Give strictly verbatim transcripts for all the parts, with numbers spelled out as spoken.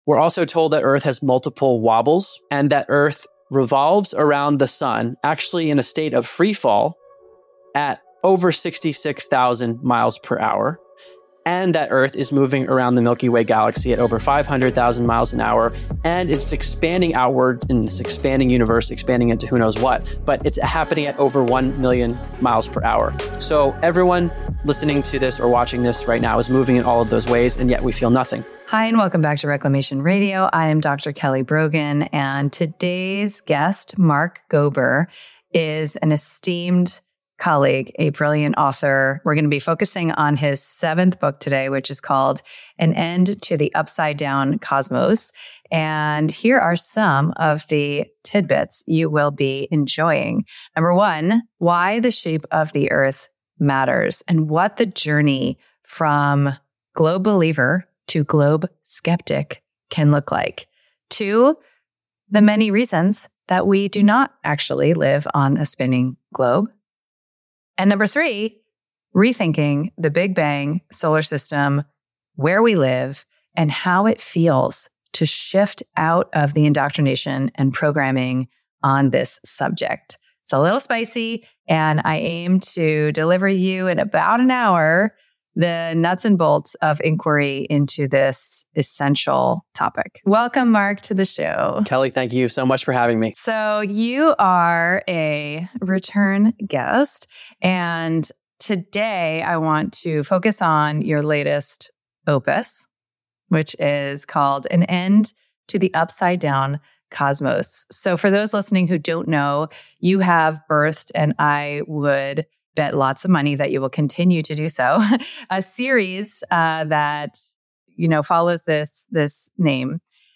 We're also told that Earth has multiple wobbles and that Earth revolves around the sun, actually in a state of free fall at over sixty-six thousand miles per hour. And that Earth is moving around the Milky Way galaxy at over five hundred thousand miles an hour. And it's expanding outward in this expanding universe, expanding into who knows what. But it's happening at over one million miles per hour. So everyone listening to this or watching this right now is moving in all of those ways, and yet we feel nothing. Hi, and welcome back to Reclamation Radio. I am Doctor Kelly Brogan, and today's guest, Mark Gober, is an esteemed colleague, a brilliant author. We're going to be focusing on his seventh book today, which is called An End to the Upside Down Cosmos. And here are some of the tidbits you will be enjoying. Number one, why the shape of the Earth matters and what the journey from globe believer to globe skeptic can look like. Two, the many reasons that we do not actually live on a spinning globe. And number three, rethinking the Big Bang solar system, where we live, and how it feels to shift out of the indoctrination and programming on this subject. It's a little spicy, and I aim to deliver you in about an hour the nuts and bolts of inquiry into this essential topic. Welcome, Mark, to the show. Kelly, thank you so much for having me. So you are a return guest, and today I want to focus on your latest opus, which is called An End to the Upside Down Cosmos. So for those listening who don't know, you have birthed, and I would bet lots of money that you will continue to do so, a series uh, that, you know, follows this, this name.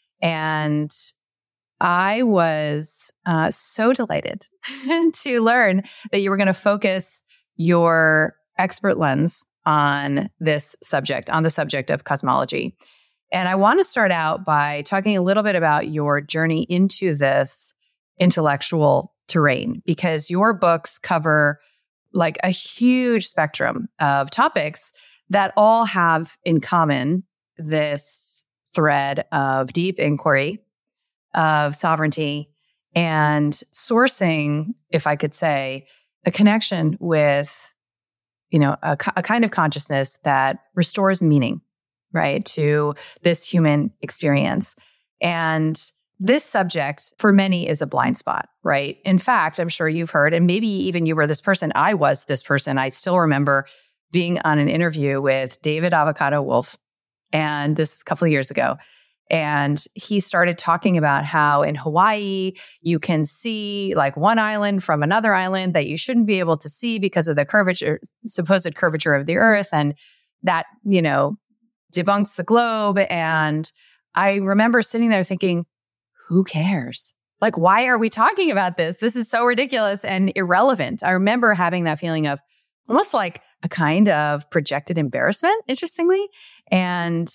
And I was uh, so delighted to learn that you were going to focus your expert lens on this subject, on the subject of cosmology. And I want to start out by talking a little bit about your journey into this intellectual terrain, because your books cover like a huge spectrum of topics that all have in common this thread of deep inquiry, of sovereignty, and sourcing, if I could say, a connection with, you know, a, a kind of consciousness that restores meaning, right, to this human experience. And this subject, for many, is a blind spot, right? In fact, I'm sure you've heard, and maybe even you were this person, I was this person. I still remember being on an interview with David Avocado Wolf, and this is a couple of years ago. And he started talking about how in Hawaii, you can see like one island from another island that you shouldn't be able to see because of the curvature, supposed curvature of the Earth. And that, you know, debunks the globe. And I remember sitting there thinking, who cares? Like, why are we talking about this? This is so ridiculous and irrelevant. I remember having that feeling of almost like a kind of projected embarrassment, interestingly. And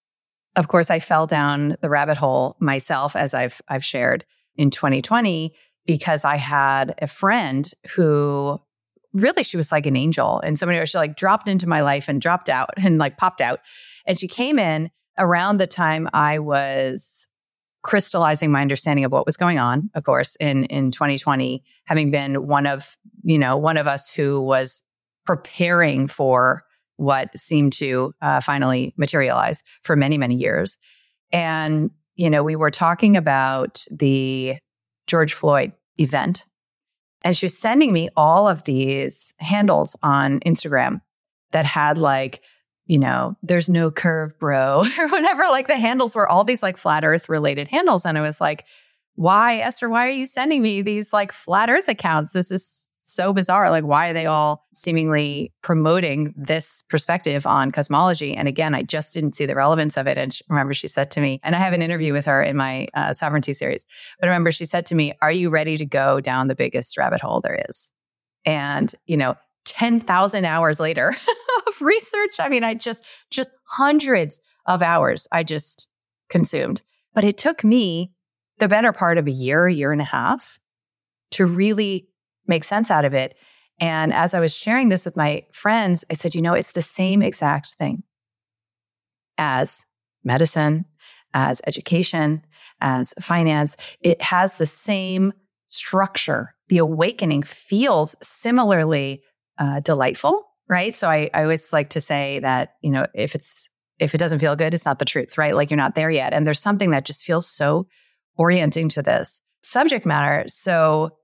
of course, I fell down the rabbit hole myself, as I've I've shared in twenty twenty, because I had a friend who really, she was like an angel. And somebody, she like dropped into my life and dropped out and like popped out. And she came in around the time I was crystallizing my understanding of what was going on, of course, in, in twenty twenty, having been one of, you know, one of us who was preparing for what seemed to uh, finally materialize for many, many years. And, you know, we were talking about the George Floyd event, and she was sending me all of these handles on Instagram that had like, you know, there's no curve, bro, or whatever. Like the handles were all these like flat earth related handles. And I was like, why, Esther, why are you sending me these like flat earth accounts? This is so bizarre. Like, why are they all seemingly promoting this perspective on cosmology? And again, I just didn't see the relevance of it. And she, remember, she said to me, and I have an interview with her in my uh, sovereignty series, but remember, she said to me, are you ready to go down the biggest rabbit hole there is? And, you know, ten thousand hours later of research, I mean, I just, just hundreds of hours I just consumed. But it took me the better part of a year, year and a half to really make sense out of it. And as I was sharing this with my friends, I said, you know, it's the same exact thing as medicine, as education, as finance. It has the same structure. The awakening feels similarly uh, delightful, right? So I, I always like to say that, you know, if it's if it doesn't feel good, it's not the truth, right? Like you're not there yet. And there's something that just feels so orienting to this subject matter. So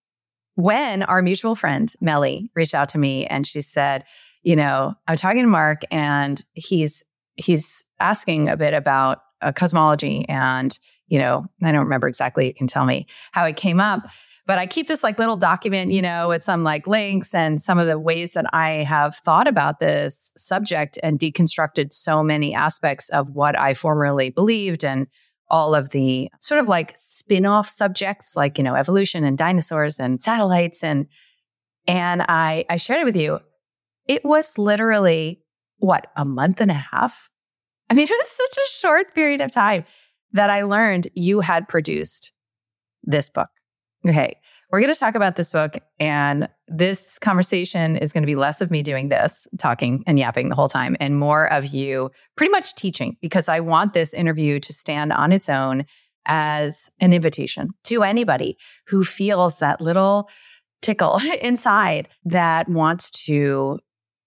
when our mutual friend, Melly, reached out to me and she said, you know, I'm talking to Mark and he's he's asking a bit about uh, cosmology and, you know, I don't remember exactly, you can tell me how it came up, but I keep this like little document, you know, with some like links and some of the ways that I have thought about this subject and deconstructed so many aspects of what I formerly believed and all of the sort of like spin-off subjects like, you know, evolution and dinosaurs and satellites. And, and I, I shared it with you. It was literally, what, a month and a half? I mean, it was such a short period of time that I learned you had produced this book. Okay, we're going to talk about this book, and this conversation is going to be less of me doing this, talking and yapping the whole time, and more of you pretty much teaching, because I want this interview to stand on its own as an invitation to anybody who feels that little tickle inside that wants to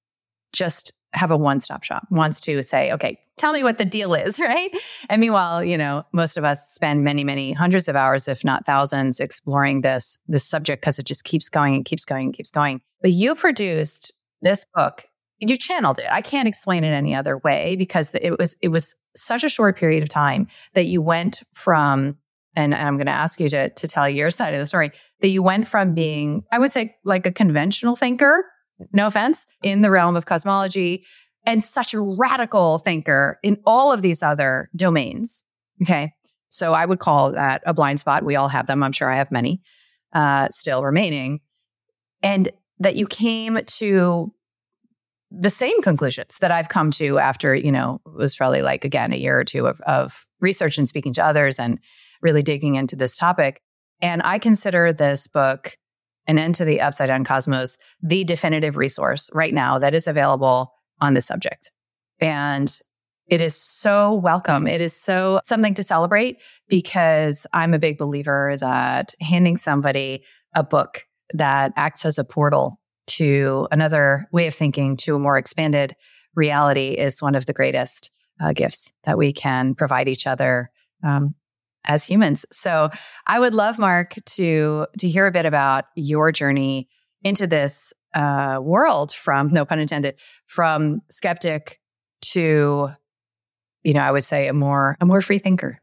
just have a one-stop shop, wants to say, okay, tell me what the deal is, right? And meanwhile, you know, most of us spend many, many hundreds of hours, if not thousands, exploring this, this subject because it just keeps going and keeps going and keeps going. But you produced this book, you channeled it. I can't explain it any other way because it was it was such a short period of time that you went from, and I'm going to ask you to, to tell your side of the story, that you went from being, I would say, like a conventional thinker, no offense, in the realm of cosmology, and such a radical thinker in all of these other domains. Okay. So I would call that a blind spot. We all have them. I'm sure I have many uh, still remaining. And that you came to the same conclusions that I've come to after, you know, it was probably like, again, a year or two of, of research and speaking to others and really digging into this topic. And I consider this book, An End to the Upside Down Cosmos, the definitive resource right now that is available on this subject. And it is so welcome. It is so something to celebrate because I'm a big believer that handing somebody a book that acts as a portal to another way of thinking, to a more expanded reality, is one of the greatest uh, gifts that we can provide each other um, as humans. So I would love, Mark, to to hear a bit about your journey into this uh, world from, no pun intended, from skeptic to, you know, I would say a more a more free thinker.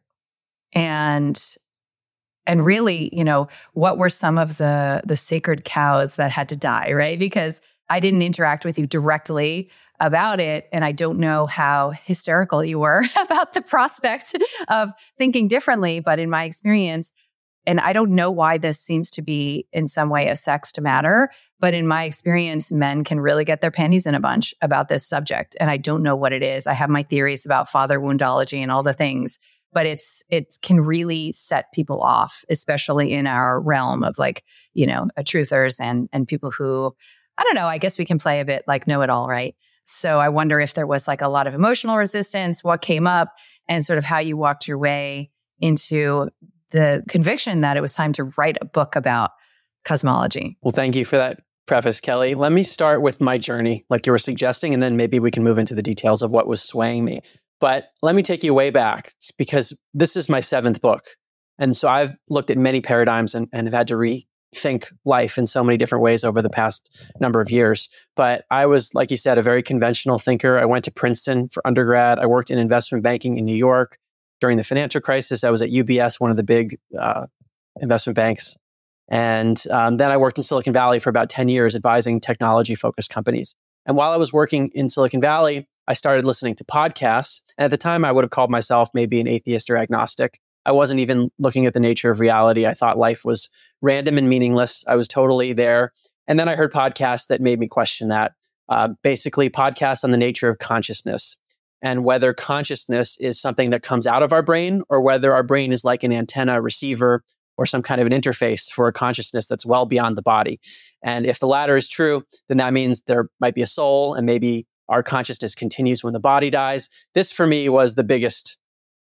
And and really, you know, what were some of the the sacred cows that had to die, right? Because I didn't interact with you directly about it, and I don't know how hysterical you were about the prospect of thinking differently. But in my experience, and I don't know why this seems to be in some way a sexed matter, but in my experience, men can really get their panties in a bunch about this subject. And I don't know what it is. I have my theories about father woundology and all the things, but it's it can really set people off, especially in our realm of like, you know, truthers and and people who, I don't know, I guess we can play a bit like know-it-all, right? So I wonder if there was like a lot of emotional resistance, what came up, and sort of how you walked your way into the conviction that it was time to write a book about cosmology. Well, thank you for that preface, Kelly. Let me start with my journey, like you were suggesting, and then maybe we can move into the details of what was swaying me. But let me take you way back because this is my seventh book. And so I've looked at many paradigms and, and have had to rethink life in so many different ways over the past number of years. But I was, like you said, a very conventional thinker. I went to Princeton for undergrad. I worked in investment banking in New York. During the financial crisis, I was at U B S, one of the big uh, investment banks. And um, then I worked in Silicon Valley for about ten years, advising technology-focused companies. And while I was working in Silicon Valley, I started listening to podcasts. And at the time, I would have called myself maybe an atheist or agnostic. I wasn't even looking at the nature of reality. I thought life was random and meaningless. I was totally there. And then I heard podcasts that made me question that. Uh, basically, podcasts on the nature of consciousness and whether consciousness is something that comes out of our brain or whether our brain is like an antenna receiver or some kind of an interface for a consciousness that's well beyond the body. And if the latter is true, then that means there might be a soul and maybe our consciousness continues when the body dies. This for me was the biggest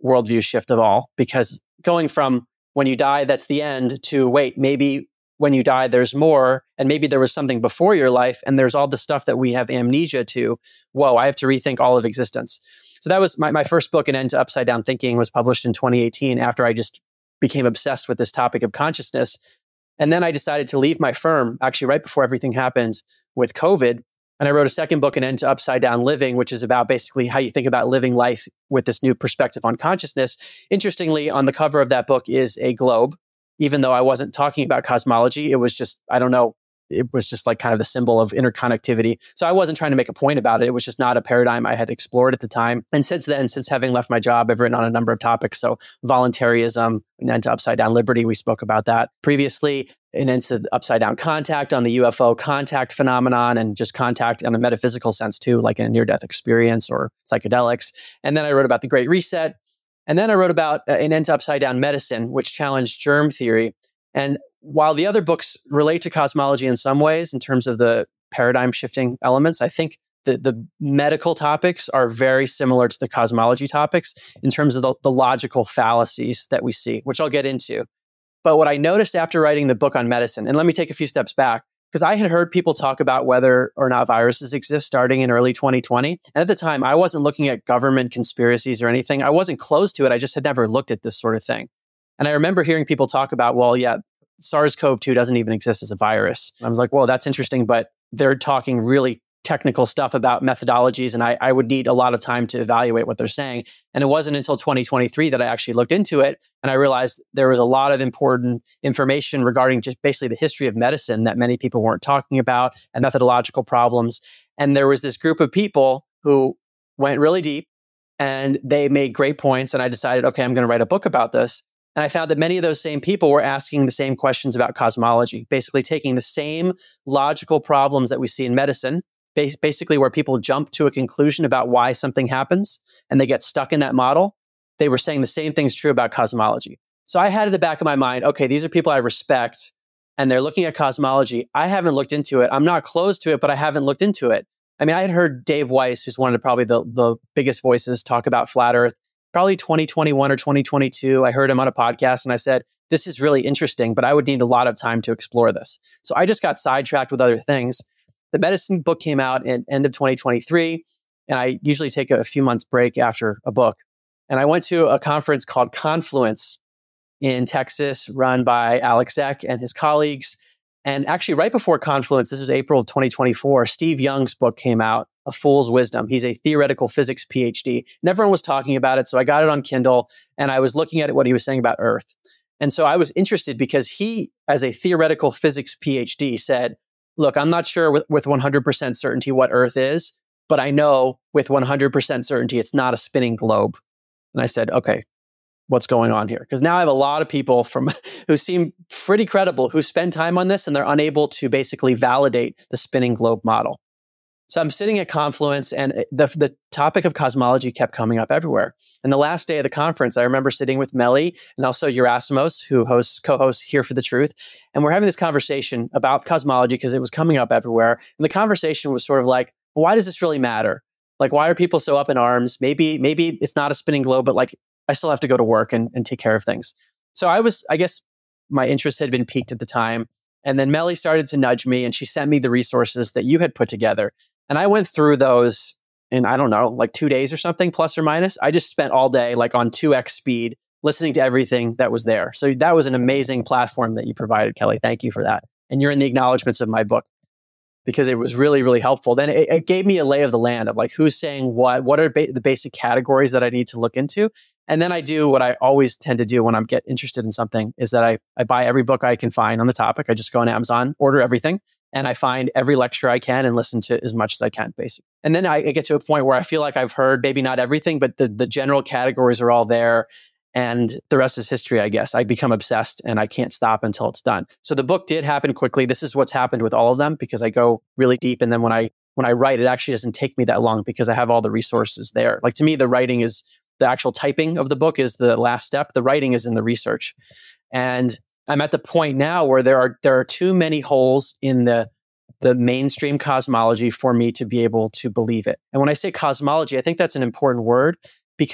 worldview shift of all, because going from when you die, that's the end, to wait, maybe when you die, there's more, and maybe there was something before your life, and there's all the stuff that we have amnesia to. Whoa, I have to rethink all of existence. So that was my, my first book, An End to Upside Down Thinking, was published in twenty eighteen after I just became obsessed with this topic of consciousness. And then I decided to leave my firm, actually right before everything happened with COVID. And I wrote a second book, An End to Upside Down Living, which is about basically how you think about living life with this new perspective on consciousness. Interestingly, on the cover of that book is a globe. Even though I wasn't talking about cosmology, it was just, I don't know, it was just like kind of the symbol of interconnectivity. So I wasn't trying to make a point about it. It was just not a paradigm I had explored at the time. And since then, since having left my job, I've written on a number of topics. So voluntarism, An End to Upside Down Liberty, we spoke about that previously. An End to Upside Down Contact, on the U F O contact phenomenon, and just contact in a metaphysical sense too, like in a near-death experience or psychedelics. And then I wrote about the Great Reset. And then I wrote about uh, An End to Upside Down Medicine, which challenged germ theory. And while the other books relate to cosmology in some ways, in terms of the paradigm shifting elements, I think the, the medical topics are very similar to the cosmology topics in terms of the, the logical fallacies that we see, which I'll get into. But what I noticed after writing the book on medicine, and let me take a few steps back, because I had heard people talk about whether or not viruses exist starting in early twenty twenty. And at the time, I wasn't looking at government conspiracies or anything. I wasn't close to it. I just had never looked at this sort of thing. And I remember hearing people talk about, well, yeah, SARS-C o V two doesn't even exist as a virus. And I was like, well, that's interesting, but they're talking really technical stuff about methodologies, and I, I would need a lot of time to evaluate what they're saying. And it wasn't until twenty twenty-three that I actually looked into it, and I realized there was a lot of important information regarding just basically the history of medicine that many people weren't talking about, and methodological problems. And there was this group of people who went really deep, and they made great points, and I decided, okay, I'm going to write a book about this. And I found that many of those same people were asking the same questions about cosmology, basically taking the same logical problems that we see in medicine, basically where people jump to a conclusion about why something happens and they get stuck in that model. They were saying the same things true about cosmology. So I had in the back of my mind, okay, these are people I respect and they're looking at cosmology. I haven't looked into it. I'm not close to it, but I haven't looked into it. I mean, I had heard Dave Weiss, who's one of the, probably the, the biggest voices, talk about flat Earth, probably twenty twenty-one or twenty twenty-two. I heard him on a podcast and I said, this is really interesting, but I would need a lot of time to explore this. So I just got sidetracked with other things. The medicine book came out in end of twenty twenty-three, and I usually take a few months break after a book. And I went to a conference called Confluence in Texas, run by Alex Zeck and his colleagues. And actually, right before Confluence, this was April of twenty twenty-four, Steve Young's book came out, A Fool's Wisdom. He's a theoretical physics PhD. And everyone was talking about it, so I got it on Kindle, and I was looking at it, what he was saying about Earth. And so I was interested because he, as a theoretical physics PhD, said, look, I'm not sure with, with one hundred percent certainty what Earth is, but I know with one hundred percent certainty it's not a spinning globe. And I said, okay, what's going on here? Because now I have a lot of people from who seem pretty credible who spend time on this and they're unable to basically validate the spinning globe model. So I'm sitting at Confluence and the, the topic of cosmology kept coming up everywhere. And the last day of the conference, I remember sitting with Melly and also Yerasimos, who hosts, co-hosts Here for the Truth. And we're having this conversation about cosmology because it was coming up everywhere. And the conversation was sort of like, well, why does this really matter? Like, why are people so up in arms? Maybe, maybe it's not a spinning globe, but like, I still have to go to work and, and take care of things. So I was, I guess my interest had been piqued at the time. And then Melly started to nudge me and she sent me the resources that you had put together. And I went through those in, I don't know, like two days or something, plus or minus. I just spent all day like on two X speed, listening to everything that was there. So that was an amazing platform that you provided, Kelly. Thank you for that. And you're in the acknowledgements of my book because it was really, really helpful. Then it, it gave me a lay of the land of like who's saying what, what are ba- the basic categories that I need to look into. And then I do what I always tend to do when I get interested in something is that I, I buy every book I can find on the topic. I just go on Amazon, order everything. And I find every lecture I can and listen to as much as I can, basically. And then I, I get to a point where I feel like I've heard maybe not everything, but the, the general categories are all there. And the rest is history, I guess. I become obsessed and I can't stop until it's done. So the book did happen quickly. This is what's happened with all of them because I go really deep. And then when I when I write, it actually doesn't take me that long because I have all the resources there. Like to me, the writing is the actual typing of the book is the last step. The writing is in the research. And I'm at the point now where there are there are too many holes in the the mainstream cosmology for me to be able to believe it. And when I say cosmology, I think that's an important word because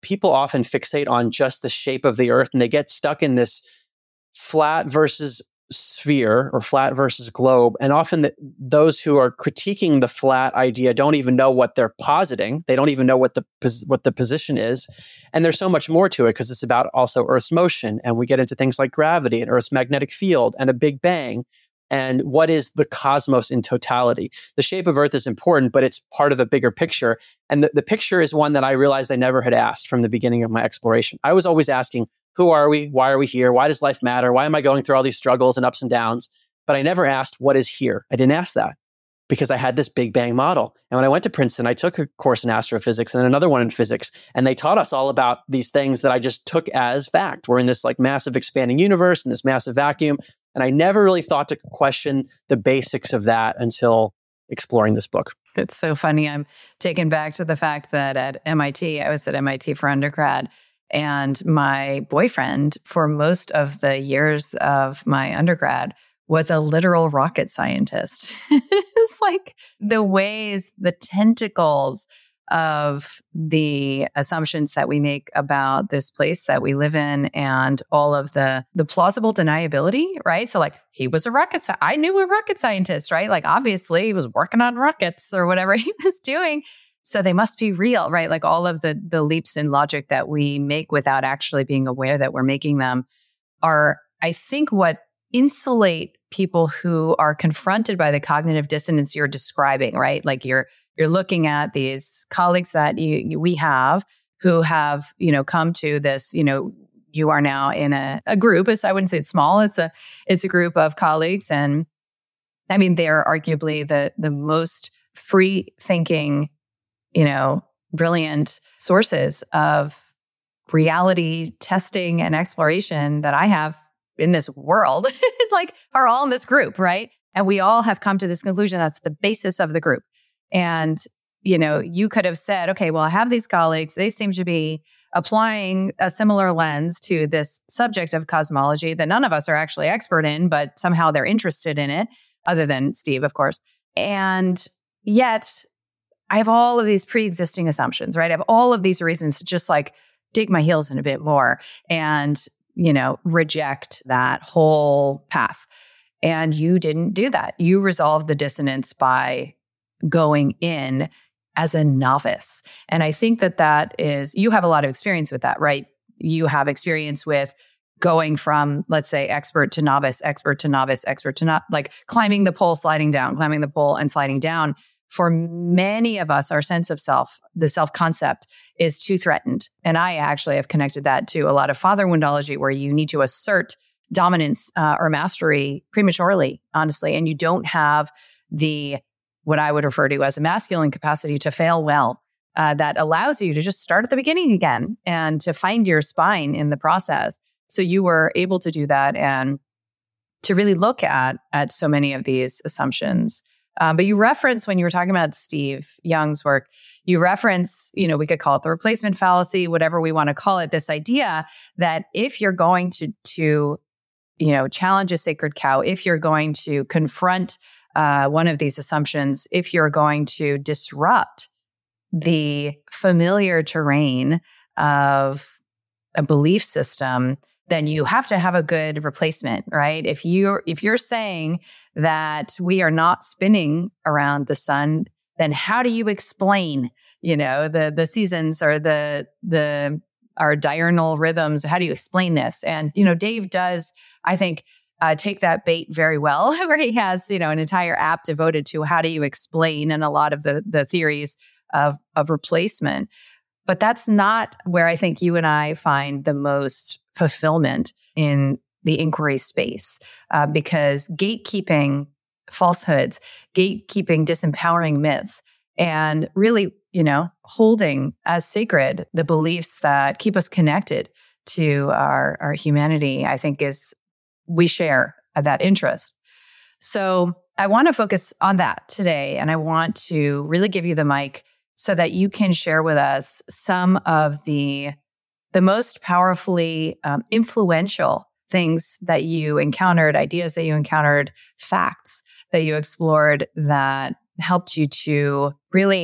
people often fixate on just the shape of the Earth and they get stuck in this flat versus sphere or flat versus globe. And often the, those who are critiquing the flat idea don't even know what they're positing. They don't even know what the what the position is. And there's so much more to it because it's about also Earth's motion. And we get into things like gravity and Earth's magnetic field and a Big Bang. And what is the cosmos in totality? The shape of Earth is important, but it's part of a bigger picture. And the, the picture is one that I realized I never had asked from the beginning of my exploration. I was always asking, who are we? Why are we here? Why does life matter? Why am I going through all these struggles and ups and downs? But I never asked, what is here? I didn't ask that because I had this Big Bang model. And when I went to Princeton, I took a course in astrophysics and then another one in physics. And they taught us all about these things that I just took as fact. We're in this like massive expanding universe and this massive vacuum. And I never really thought to question the basics of that until exploring this book. It's so funny. I'm taken back to the fact that at M I T, I was at M I T for undergrad. And my boyfriend, for most of the years of my undergrad, was a literal rocket scientist. It's like the ways, the tentacles of the assumptions that we make about this place that we live in and all of the the plausible deniability, right? So like he was a rocket sci- I knew a rocket scientist, right? Like obviously he was working on rockets or whatever he was doing. So they must be real, right? Like all of the the leaps in logic that we make without actually being aware that we're making them are, I think, what insulate people who are confronted by the cognitive dissonance you're describing, right? Like you're you're looking at these colleagues that you, you we have who have, you know, come to this, you know, you are now in a, a group. It's, I wouldn't say it's small. It's a it's a group of colleagues, and I mean they're arguably the the most free thinking, you know, brilliant sources of reality testing and exploration that I have in this world, like are all in this group, right? And we all have come to this conclusion that's the basis of the group. And, you know, you could have said, okay, well, I have these colleagues. They seem to be applying a similar lens to this subject of cosmology that none of us are actually expert in, but somehow they're interested in it, other than Steve, of course. And yet I have all of these pre-existing assumptions, right? I have all of these reasons to just like dig my heels in a bit more and, you know, reject that whole path. And you didn't do that. You resolved the dissonance by going in as a novice. And I think that that is, you have a lot of experience with that, right? You have experience with going from, let's say, expert to novice, expert to novice, expert to not, like climbing the pole, sliding down, climbing the pole and sliding down. For many of us, our sense of self, the self-concept is too threatened. And I actually have connected that to a lot of father woundology where you need to assert dominance uh, or mastery prematurely, honestly. And you don't have the, what I would refer to as a masculine capacity to fail well, uh, that allows you to just start at the beginning again and to find your spine in the process. So you were able to do that and to really look at, at so many of these assumptions. Um, but you reference, when you were talking about Steve Young's work, you reference, you know, we could call it the replacement fallacy, whatever we want to call it, this idea that if you're going to, to, you know, challenge a sacred cow, if you're going to confront uh, one of these assumptions, if you're going to disrupt the familiar terrain of a belief system, then you have to have a good replacement, right? If you're if you're saying that we are not spinning around the sun, then how do you explain, you know, the the seasons or the the our diurnal rhythms? How do you explain this? And you know, Dave does, I think, uh, take that bait very well, where he has, you know, an entire app devoted to how do you explain and a lot of the the theories of of replacement. But that's not where I think you and I find the most fulfillment in the inquiry space, uh, because gatekeeping falsehoods, gatekeeping disempowering myths, and really, you know, holding as sacred the beliefs that keep us connected to our, our humanity, I think is, we share that interest. So I want to focus on that today. And I want to really give you the mic so that you can share with us some of the, the most powerfully um, influential things that you encountered, ideas that you encountered, facts that you explored that helped you to really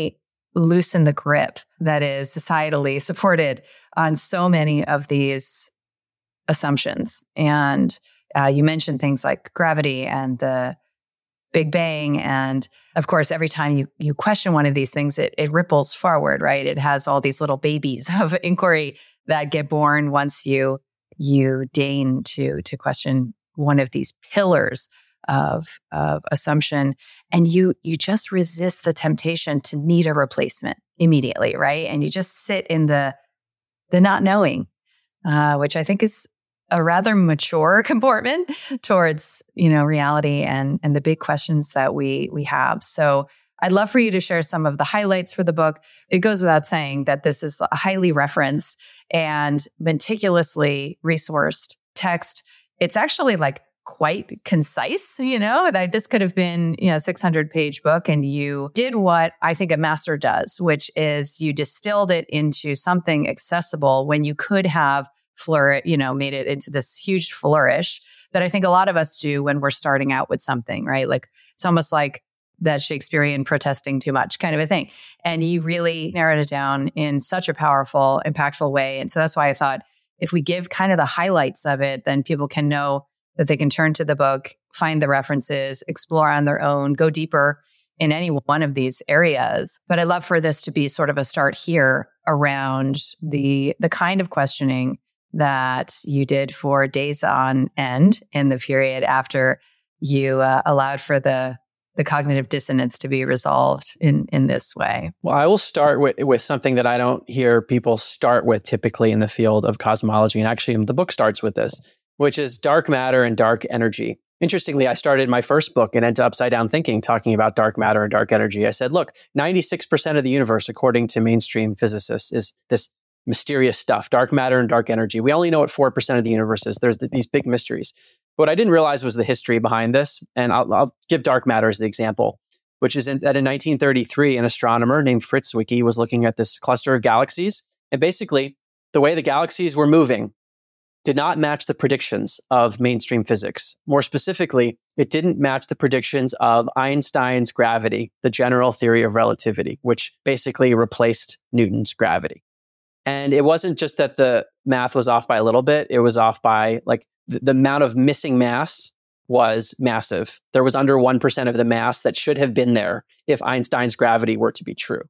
loosen the grip that is societally supported on so many of these assumptions. And uh, you mentioned things like gravity and the Big Bang. And of course, every time you you question one of these things, it, it ripples forward, right? It has all these little babies of inquiry that get born once you you deign to to question one of these pillars of of assumption, and you you just resist the temptation to need a replacement immediately, right? And you just sit in the the not knowing, uh, which I think is a rather mature comportment towards, you know, reality and and the big questions that we we have. So I'd love for you to share some of the highlights for the book. It goes without saying that this is a highly referenced and meticulously resourced text. It's actually like quite concise, you know, that this could have been, you know, a six hundred page book, and you did what I think a master does, which is you distilled it into something accessible when you could have flourish, you know, made it into this huge flourish that I think a lot of us do when we're starting out with something, right? Like it's almost like that Shakespearean protesting too much kind of a thing. And you really narrowed it down in such a powerful, impactful way. And so that's why I thought if we give kind of the highlights of it, then people can know that they can turn to the book, find the references, explore on their own, go deeper in any one of these areas. But I'd love for this to be sort of a start here around the the kind of questioning that you did for days on end in the period after you uh, allowed for the the cognitive dissonance to be resolved in in this way. Well, I will start with, with something that I don't hear people start with typically in the field of cosmology. And actually, the book starts with this, which is dark matter and dark energy. Interestingly, I started my first book in Into Upside Down Thinking talking about dark matter and dark energy. I said, look, ninety-six percent of the universe, according to mainstream physicists, is this mysterious stuff, dark matter and dark energy. We only know what four percent of the universe is. There's th- these big mysteries. But what I didn't realize was the history behind this. And I'll, I'll give dark matter as the example, which is in, that in nineteen thirty-three, an astronomer named Fritz Zwicky was looking at this cluster of galaxies. And basically, the way the galaxies were moving did not match the predictions of mainstream physics. More specifically, it didn't match the predictions of Einstein's gravity, the general theory of relativity, which basically replaced Newton's gravity. And it wasn't just that the math was off by a little bit. It was off by like the, the amount of missing mass was massive. There was under one percent of the mass that should have been there if Einstein's gravity were to be true.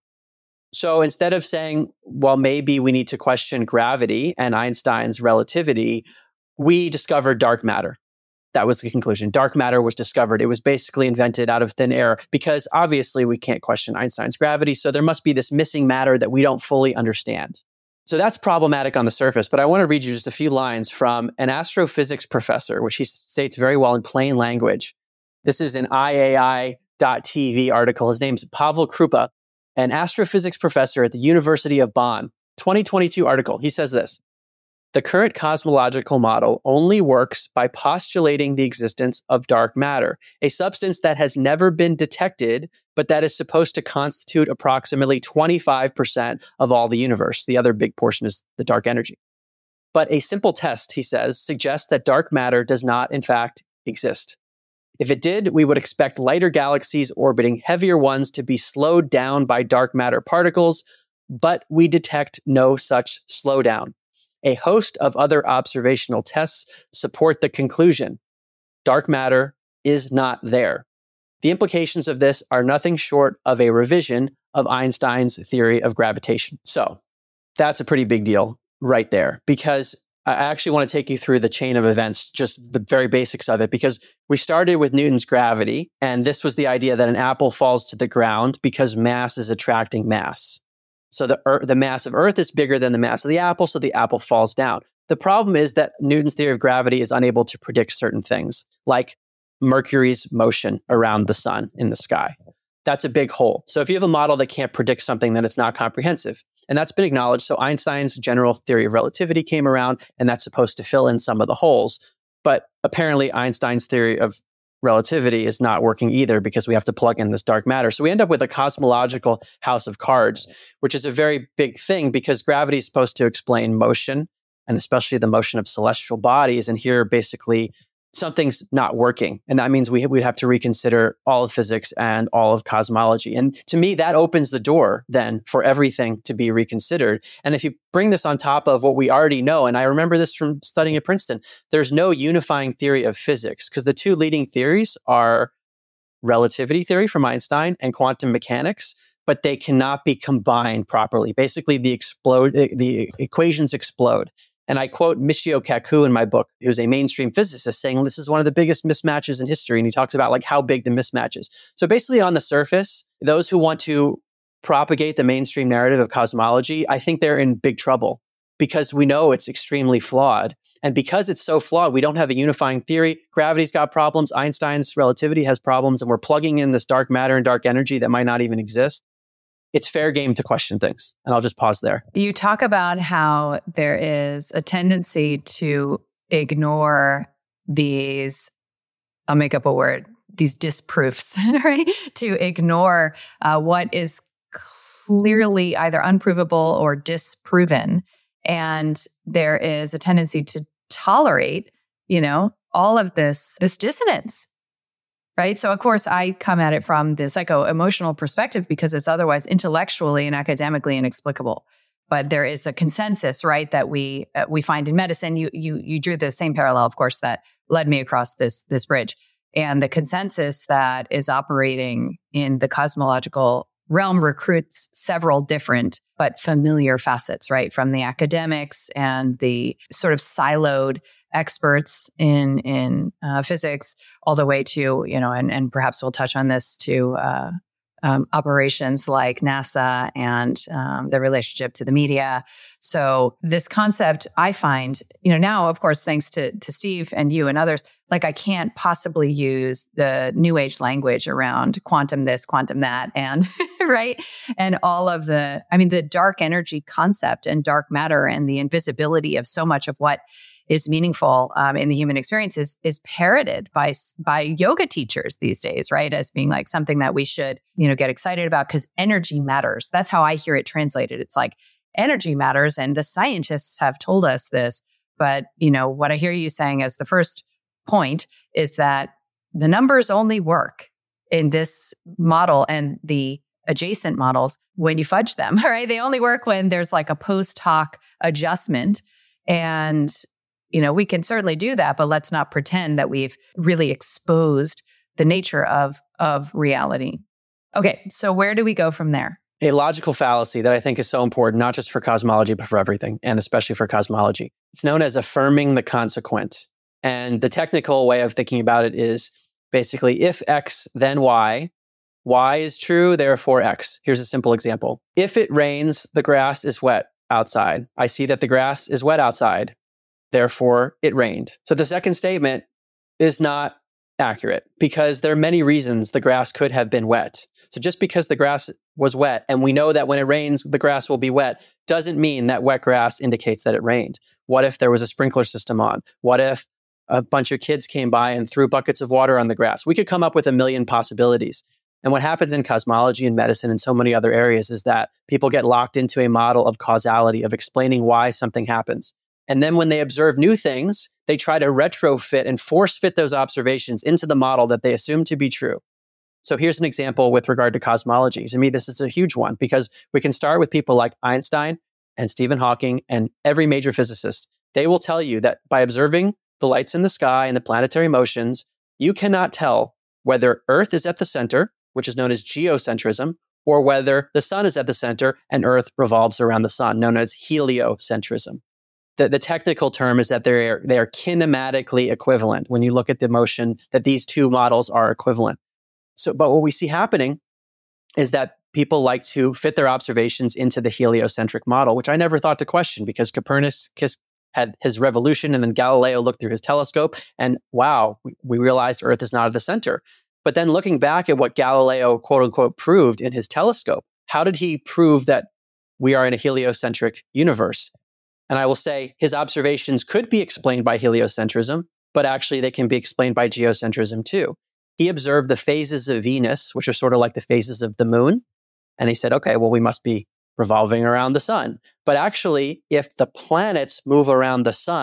So instead of saying, well, maybe we need to question gravity and Einstein's relativity, we discovered dark matter. That was the conclusion. Dark matter was discovered. It was basically invented out of thin air because obviously we can't question Einstein's gravity. So there must be this missing matter that we don't fully understand. So that's problematic on the surface. But I want to read you just a few lines from an astrophysics professor, which he states very well in plain language. This is an I A I dot T V article. His name's Pavel Krupa, an astrophysics professor at the University of Bonn. twenty twenty-two article. He says this: the current cosmological model only works by postulating the existence of dark matter, a substance that has never been detected, but that is supposed to constitute approximately twenty-five percent of all the universe. The other big portion is the dark energy. But a simple test, he says, suggests that dark matter does not, in fact, exist. If it did, we would expect lighter galaxies orbiting heavier ones to be slowed down by dark matter particles, but we detect no such slowdown. A host of other observational tests support the conclusion. Dark matter is not there. The implications of this are nothing short of a revision of Einstein's theory of gravitation. So that's a pretty big deal right there, because I actually want to take you through the chain of events, just the very basics of it, because we started with Newton's gravity, and this was the idea that an apple falls to the ground because mass is attracting mass. So the earth, the mass of Earth is bigger than the mass of the apple, so the apple falls down. The problem is that Newton's theory of gravity is unable to predict certain things, like Mercury's motion around the sun in the sky. That's a big hole. So if you have a model that can't predict something, then it's not comprehensive. And that's been acknowledged. So Einstein's general theory of relativity came around, and that's supposed to fill in some of the holes. But apparently Einstein's theory of relativity is not working either, because we have to plug in this dark matter. So we end up with a cosmological house of cards, which is a very big thing because gravity is supposed to explain motion, and especially the motion of celestial bodies. And here, basically, something's not working. And that means we, we'd have to reconsider all of physics and all of cosmology. And to me, that opens the door then for everything to be reconsidered. And if you bring this on top of what we already know, and I remember this from studying at Princeton, there's no unifying theory of physics because the two leading theories are relativity theory from Einstein and quantum mechanics, but they cannot be combined properly. Basically, the explode, the equations explode. And I quote Michio Kaku in my book, who's a mainstream physicist, saying this is one of the biggest mismatches in history. And he talks about like how big the mismatch is. So basically on the surface, those who want to propagate the mainstream narrative of cosmology, I think they're in big trouble because we know it's extremely flawed. And because it's so flawed, we don't have a unifying theory. Gravity's got problems. Einstein's relativity has problems. And we're plugging in this dark matter and dark energy that might not even exist. It's fair game to question things. And I'll just pause there. You talk about how there is a tendency to ignore these, I'll make up a word, these disproofs, right? To ignore uh, what is clearly either unprovable or disproven. And there is a tendency to tolerate, you know, all of this, this dissonance. Right. So, of course, I come at it from the psycho-emotional perspective because it's otherwise intellectually and academically inexplicable. But there is a consensus, right, that we uh, we find in medicine. You you you drew the same parallel, of course, that led me across this this bridge. And the consensus that is operating in the cosmological realm recruits several different but familiar facets, right, from the academics and the sort of siloed experts in in uh, physics, all the way to, you know, and and perhaps we'll touch on this to uh, um, operations like NASA and um, the relationship to the media. So this concept, I find, you know, now, of course, thanks to to Steve and you and others, like I can't possibly use the new age language around quantum this, quantum that, and right, and all of the, I mean, the dark energy concept and dark matter and the invisibility of so much of what is meaningful um, in the human experience is, is parroted by by yoga teachers these days, right? As being like something that we should, you know, get excited about because energy matters. That's how I hear it translated. It's like energy matters, and the scientists have told us this. But you know what I hear you saying as the first point is that the numbers only work in this model and the adjacent models when you fudge them, right? They only work when there's like a post hoc adjustment. And you know, we can certainly do that, but let's not pretend that we've really exposed the nature of, of reality. Okay, so where do we go from there? A logical fallacy that I think is so important, not just for cosmology, but for everything, and especially for cosmology. It's known as affirming the consequent. And the technical way of thinking about it is basically if X, then Y. Y is true, therefore X. Here's a simple example. If it rains, the grass is wet outside. I see that the grass is wet outside. Therefore, it rained. So the second statement is not accurate because there are many reasons the grass could have been wet. So just because the grass was wet, and we know that when it rains, the grass will be wet, doesn't mean that wet grass indicates that it rained. What if there was a sprinkler system on? What if a bunch of kids came by and threw buckets of water on the grass? We could come up with a million possibilities. And what happens in cosmology and medicine and so many other areas is that people get locked into a model of causality, of explaining why something happens. And then when they observe new things, they try to retrofit and force fit those observations into the model that they assume to be true. So here's an example with regard to cosmology. To me, this is a huge one because we can start with people like Einstein and Stephen Hawking and every major physicist. They will tell you that by observing the lights in the sky and the planetary motions, you cannot tell whether Earth is at the center, which is known as geocentrism, or whether the sun is at the center and Earth revolves around the sun, known as heliocentrism. The, the technical term is that they are, they are kinematically equivalent. When you look at the motion, that these two models are equivalent. So, but what we see happening is that people like to fit their observations into the heliocentric model, which I never thought to question because Copernicus had his revolution and then Galileo looked through his telescope and wow, we, we realized Earth is not at the center. But then looking back at what Galileo, quote unquote, proved in his telescope, how did he prove that we are in a heliocentric universe? And I will say his observations could be explained by heliocentrism, but actually they can be explained by geocentrism too. He observed the phases of Venus, which are sort of like the phases of the moon. And he said, okay, well, we must be revolving around the sun. But actually, if the planets move around the sun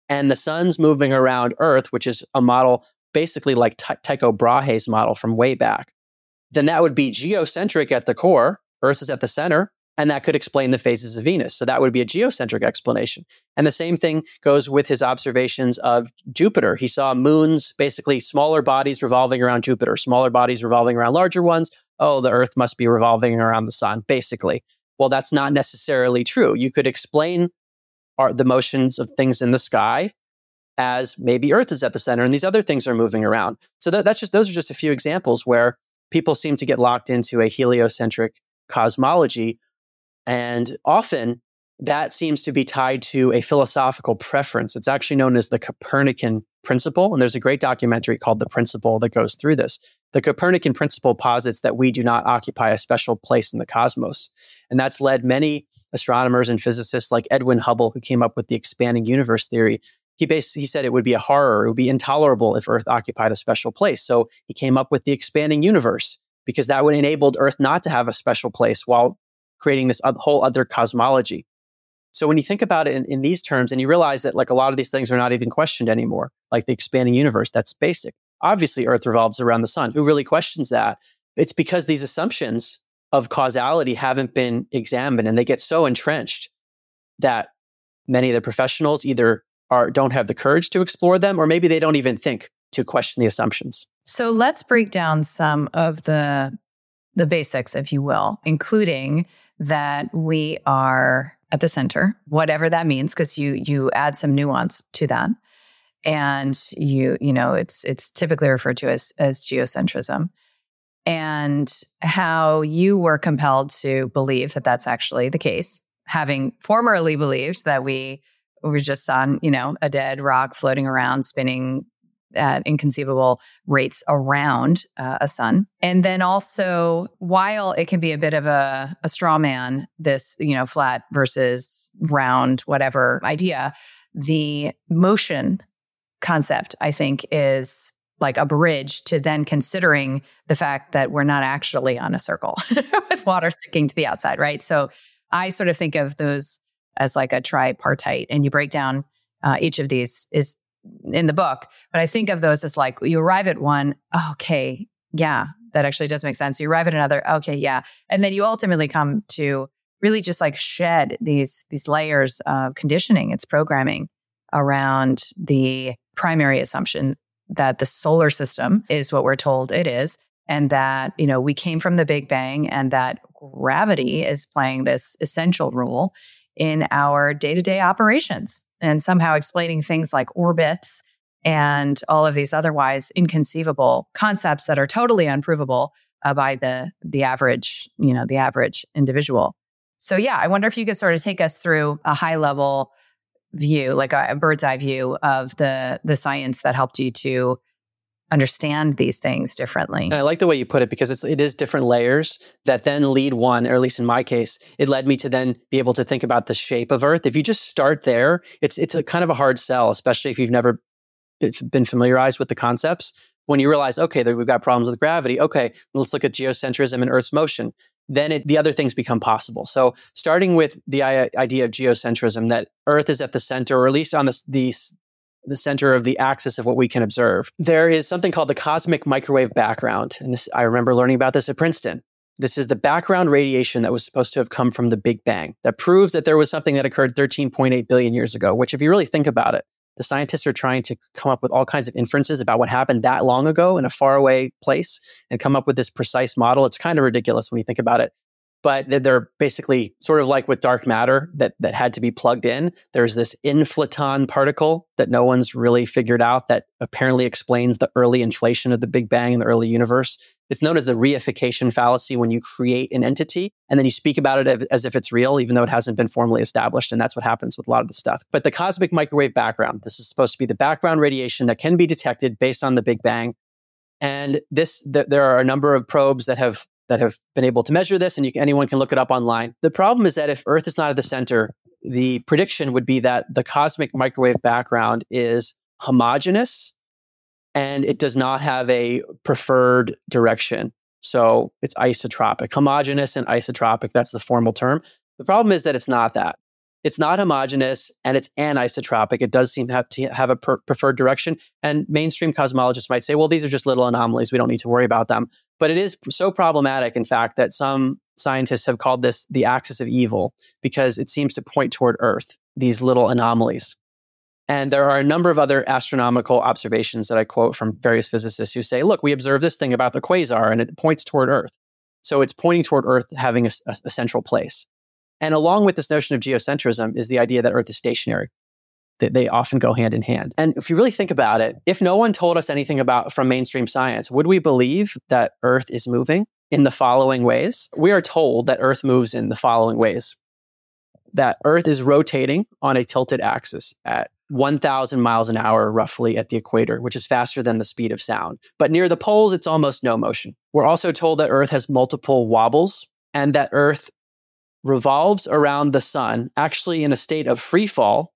and the sun's moving around Earth, which is a model basically like Ty- Tycho Brahe's model from way back, then that would be geocentric at the core. Earth is at the center, and that could explain the phases of Venus. So that would be a geocentric explanation. And the same thing goes with his observations of Jupiter. He saw moons, basically smaller bodies revolving around Jupiter, smaller bodies revolving around larger ones. Oh, the Earth must be revolving around the sun, basically. Well, that's not necessarily true. You could explain our, the motions of things in the sky as maybe Earth is at the center and these other things are moving around. So that, that's just those are just a few examples where people seem to get locked into a heliocentric cosmology. And often that seems to be tied to a philosophical preference. It's actually known as the Copernican principle. And there's a great documentary called The Principle that goes through this. The Copernican principle posits that we do not occupy a special place in the cosmos. And that's led many astronomers and physicists like Edwin Hubble, who came up with the expanding universe theory. He basically he said it would be a horror, it would be intolerable if Earth occupied a special place. So he came up with the expanding universe because that would enable Earth not to have a special place while creating this whole other cosmology. So when you think about it in, in these terms and you realize that like a lot of these things are not even questioned anymore, like the expanding universe, that's basic. Obviously, Earth revolves around the sun. Who really questions that? It's because these assumptions of causality haven't been examined and they get so entrenched that many of the professionals either are don't have the courage to explore them, or maybe they don't even think to question the assumptions. So let's break down some of the the basics, if you will, including that we are at the center, whatever that means, because you you add some nuance to that. And you, you know, it's it's typically referred to as as geocentrism. And how you were compelled to believe that that's actually the case, having formerly believed that we were just on, you know, a dead rock floating around, spinning at inconceivable rates around uh, a sun. And then also, while it can be a bit of a, a straw man, this, you know, flat versus round, whatever idea, the motion concept, I think, is like a bridge to then considering the fact that we're not actually on a circle with water sticking to the outside, right? So I sort of think of those as like a tripartite, and you break down uh, each of these is in the book. But I think of those as like, you arrive at one, okay, yeah, that actually does make sense. You arrive at another, okay, yeah. And then you ultimately come to really just like shed these, these layers of conditioning, it's programming around the primary assumption that the solar system is what we're told it is, and that, you know, we came from the Big Bang, and that gravity is playing this essential role in our day-to-day operations, and somehow explaining things like orbits and all of these otherwise inconceivable concepts that are totally unprovable uh, by the the average, you know, the average individual. So yeah, I wonder if you could sort of take us through a high-level view, like a, a bird's eye view of the the science that helped you to understand these things differently. And I like the way you put it, because it's, it is different layers that then lead one, or at least in my case, it led me to then be able to think about the shape of Earth. If you just start there, it's it's a kind of a hard sell, especially if you've never been familiarized with the concepts. When you realize, okay, we've got problems with gravity. Okay, let's look at geocentrism and Earth's motion. Then it, the other things become possible. So starting with the I- idea of geocentrism, that Earth is at the center, or at least on the, the, the center of the axis of what we can observe. There is something called the cosmic microwave background. And this, I remember learning about this at Princeton. This is the background radiation that was supposed to have come from the Big Bang that proves that there was something that occurred thirteen point eight billion years ago, which if you really think about it, the scientists are trying to come up with all kinds of inferences about what happened that long ago in a faraway place and come up with this precise model. It's kind of ridiculous when you think about it. But they're basically sort of like with dark matter that, that had to be plugged in. There's this inflaton particle that no one's really figured out that apparently explains the early inflation of the Big Bang and the early universe. It's known as the reification fallacy, when you create an entity and then you speak about it as if it's real, even though it hasn't been formally established. And that's what happens with a lot of the stuff. But the cosmic microwave background, this is supposed to be the background radiation that can be detected based on the Big Bang. And this, th- there are a number of probes that have that have been able to measure this, and you can, anyone can look it up online. The problem is that if Earth is not at the center, the prediction would be that the cosmic microwave background is homogeneous and it does not have a preferred direction. So it's isotropic, homogeneous and isotropic. That's the formal term. The problem is that it's not that. It's not homogeneous and it's anisotropic. It does seem to have, to have a per- preferred direction. And mainstream cosmologists might say, well, these are just little anomalies. We don't need to worry about them. But it is so problematic, in fact, that some scientists have called this the axis of evil because it seems to point toward Earth, these little anomalies. And there are a number of other astronomical observations that I quote from various physicists who say, look, we observed this thing about the quasar and it points toward Earth. So it's pointing toward Earth having a, a, a central place. And along with this notion of geocentrism is the idea that Earth is stationary, that they often go hand in hand. And if you really think about it, if no one told us anything about from mainstream science, would we believe that Earth is moving in the following ways? We are told that Earth moves in the following ways. That Earth is rotating on a tilted axis at one thousand miles an hour roughly at the equator, which is faster than the speed of sound. But near the poles, it's almost no motion. We're also told that Earth has multiple wobbles and that Earth revolves around the sun, actually in a state of free fall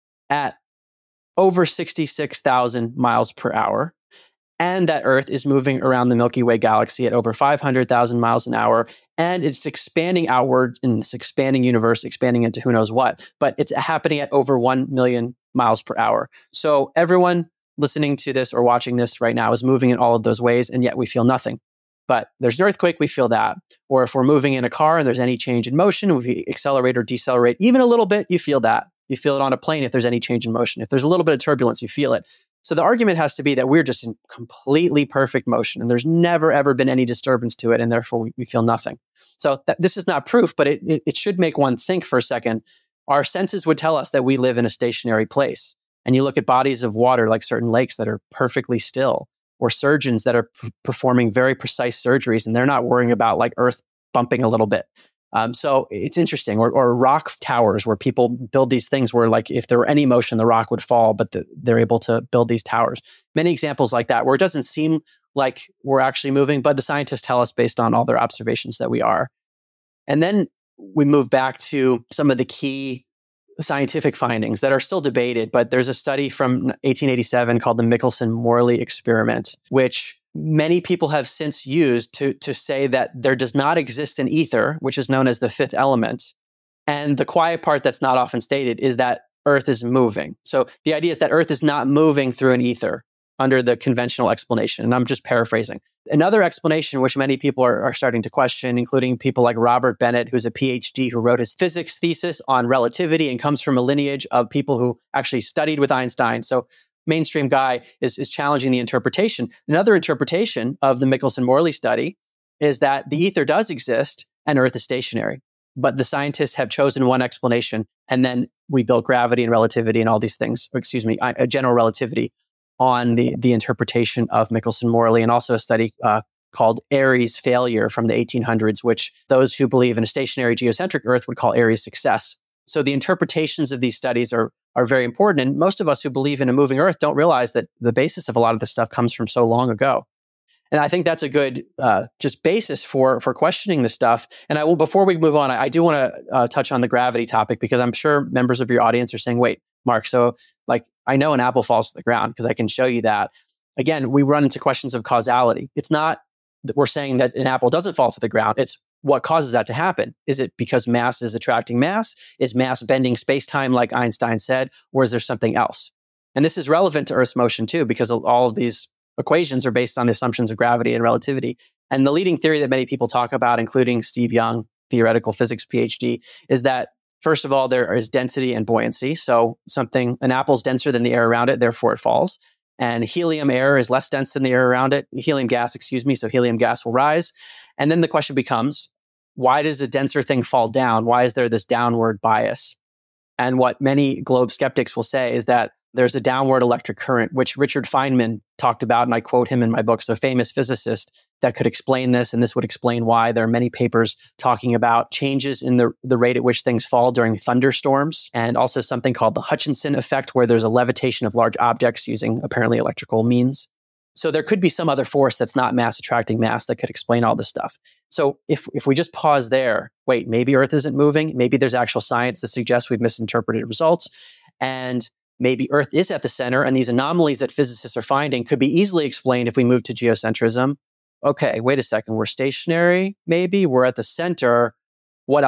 at over sixty-six thousand miles per hour, and that Earth is moving around the Milky Way galaxy at over five hundred thousand miles an hour, and it's expanding outward in this expanding universe, expanding into who knows what, but it's happening at over one million miles per hour. So everyone listening to this or watching this right now is moving in all of those ways, and yet we feel nothing. But there's an earthquake, we feel that. Or if we're moving in a car and there's any change in motion, if we accelerate or decelerate even a little bit, you feel that. You feel it on a plane if there's any change in motion. If there's a little bit of turbulence, you feel it. So the argument has to be that we're just in completely perfect motion and there's never, ever been any disturbance to it, and therefore we, we feel nothing. So that, this is not proof, but it, it, it should make one think for a second. Our senses would tell us that we live in a stationary place. And you look at bodies of water like certain lakes that are perfectly still, or surgeons that are p- performing very precise surgeries and they're not worrying about like Earth bumping a little bit. Um, so it's interesting. Or, or rock towers where people build these things where like if there were any motion, the rock would fall, but the, they're able to build these towers. Many examples like that where it doesn't seem like we're actually moving, but the scientists tell us based on all their observations that we are. And then we move back to some of the key scientific findings that are still debated, but there's a study from eighteen eighty-seven called the Michelson-Morley experiment, which many people have since used to, to say that there does not exist an ether, which is known as the fifth element. And the quiet part that's not often stated is that Earth is moving. So the idea is that Earth is not moving through an ether under the conventional explanation. And I'm just paraphrasing. Another explanation, which many people are, are starting to question, including people like Robert Bennett, who's a PhD who wrote his physics thesis on relativity and comes from a lineage of people who actually studied with Einstein. So mainstream guy is, is challenging the interpretation. Another interpretation of the Michelson-Morley study is that the ether does exist and Earth is stationary. But the scientists have chosen one explanation, and then we built gravity and relativity and all these things, or excuse me, uh, general relativity on the, the interpretation of Michelson-Morley, and also a study uh, called Airy's failure from the eighteen hundreds, which those who believe in a stationary geocentric Earth would call Airy's success. So the interpretations of these studies are are very important. And most of us who believe in a moving Earth don't realize that the basis of a lot of this stuff comes from so long ago. And I think that's a good uh, just basis for for questioning this stuff. And I will, before we move on, I, I do want to uh, touch on the gravity topic, because I'm sure members of your audience are saying, wait, Mark, so like I know an apple falls to the ground because I can show you that. Again, we run into questions of causality. It's not that we're saying that an apple doesn't fall to the ground. It's what causes that to happen. Is it because mass is attracting mass? Is mass bending space-time like Einstein said? Or is there something else? And this is relevant to Earth's motion too, because all of these equations are based on the assumptions of gravity and relativity. And the leading theory that many people talk about, including Steve Young, theoretical physics PhD, is that first of all, there is density and buoyancy. So something, an apple is denser than the air around it, therefore it falls. And helium air is less dense than the air around it. Helium gas, excuse me. So helium gas will rise. And then the question becomes, why does a denser thing fall down? Why is there this downward bias? And what many globe skeptics will say is that there's a downward electric current, which Richard Feynman talked about, and I quote him in my book, so a famous physicist that could explain this, and this would explain why. There are many papers talking about changes in the, the rate at which things fall during thunderstorms, and also something called the Hutchinson effect, where there's a levitation of large objects using apparently electrical means. So there could be some other force that's not mass attracting mass that could explain all this stuff. So if if we just pause there, wait, maybe Earth isn't moving, maybe there's actual science that suggests we've misinterpreted results, and maybe Earth is at the center, and these anomalies that physicists are finding could be easily explained if we move to geocentrism. Okay, wait a second. We're stationary, maybe. We're at the center. What else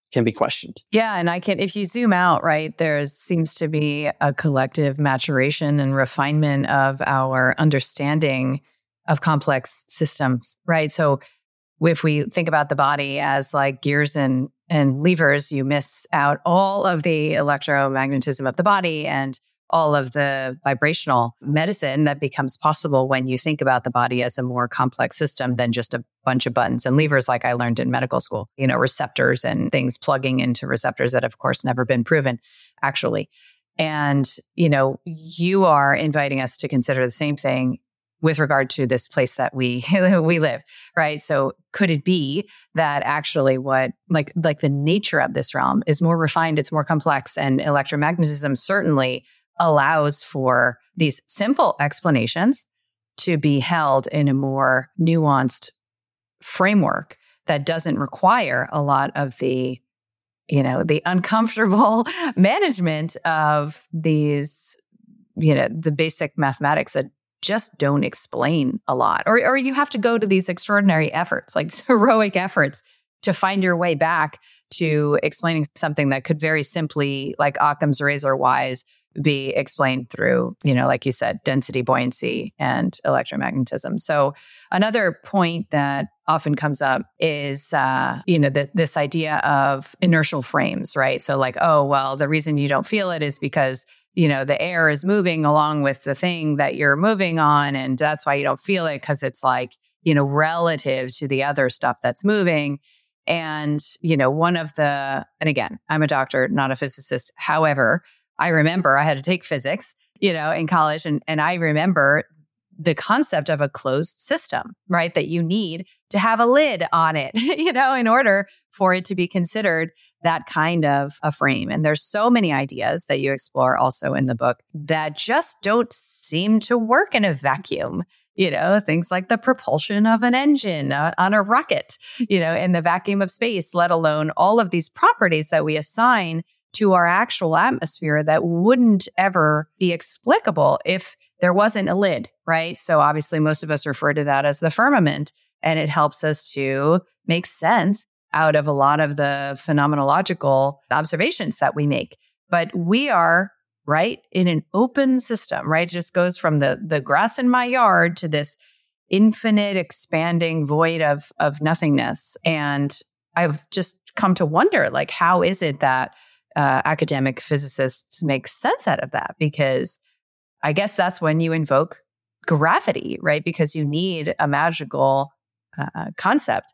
can be questioned. Yeah. And I can, if you zoom out, right, there seems to be a collective maturation and refinement of our understanding of complex systems, right? So if we think about the body as like gears and, and levers, you miss out all of the electromagnetism of the body and all of the vibrational medicine that becomes possible when you think about the body as a more complex system than just a bunch of buttons and levers like I learned in medical school, you know, receptors and things plugging into receptors that have, of course, never been proven actually. And, you know, you are inviting us to consider the same thing with regard to this place that we we live, right? So could it be that actually what, like, like the nature of this realm is more refined, it's more complex, and electromagnetism certainly allows for these simple explanations to be held in a more nuanced framework that doesn't require a lot of the, you know, the uncomfortable management of these, you know, the basic mathematics that just don't explain a lot. Or, or you have to go to these extraordinary efforts, like heroic efforts, to find your way back to explaining something that could very simply, like Occam's razor wise, be explained through, you know, like you said, density, buoyancy, and electromagnetism. So another point that often comes up is, uh, you know, the, this idea of inertial frames, right? So like, oh, well, the reason you don't feel it is because, you know, the air is moving along with the thing that you're moving on. And that's why you don't feel it, because it's like, you know, relative to the other stuff that's moving. And, you know, one of the, and again, I'm a doctor, not a physicist. However, I remember I had to take physics, you know, in college. And, and I remember the concept of a closed system, right? That you need to have a lid on it, you know, in order for it to be considered that kind of a frame. And there's so many ideas that you explore also in the book that just don't seem to work in a vacuum. You know, things like the propulsion of an engine uh, on a rocket, you know, in the vacuum of space, let alone all of these properties that we assign to our actual atmosphere that wouldn't ever be explicable if there wasn't a lid, right? So obviously most of us refer to that as the firmament, and it helps us to make sense out of a lot of the phenomenological observations that we make. But we are, right, in an open system, right? It just goes from the, the grass in my yard to this infinite expanding void of, of nothingness. And I've just come to wonder, like, how is it that Uh, academic physicists make sense out of that? Because I guess that's when you invoke gravity, right? Because you need a magical uh, concept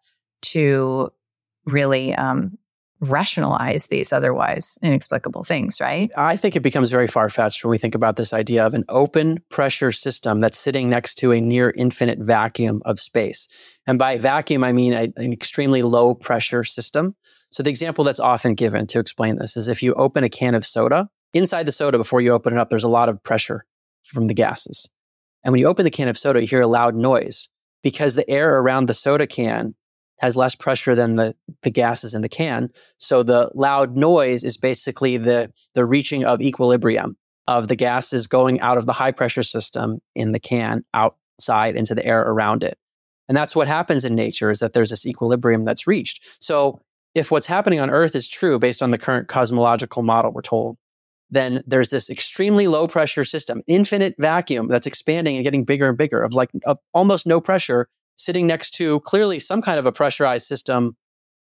to really um, rationalize these otherwise inexplicable things, right? I think it becomes very far-fetched when we think about this idea of an open pressure system that's sitting next to a near infinite vacuum of space. And by vacuum, I mean a, an extremely low pressure system. So the example that's often given to explain this is if you open a can of soda, inside the soda, before you open it up, there's a lot of pressure from the gases. And when you open the can of soda, you hear a loud noise because the air around the soda can has less pressure than the, the gases in the can. So the loud noise is basically the, the reaching of equilibrium of the gases going out of the high pressure system in the can outside into the air around it. And that's what happens in nature, is that there's this equilibrium that's reached. So if what's happening on Earth is true based on the current cosmological model, we're told, then there's this extremely low pressure system, infinite vacuum that's expanding and getting bigger and bigger, of like of almost no pressure, sitting next to clearly some kind of a pressurized system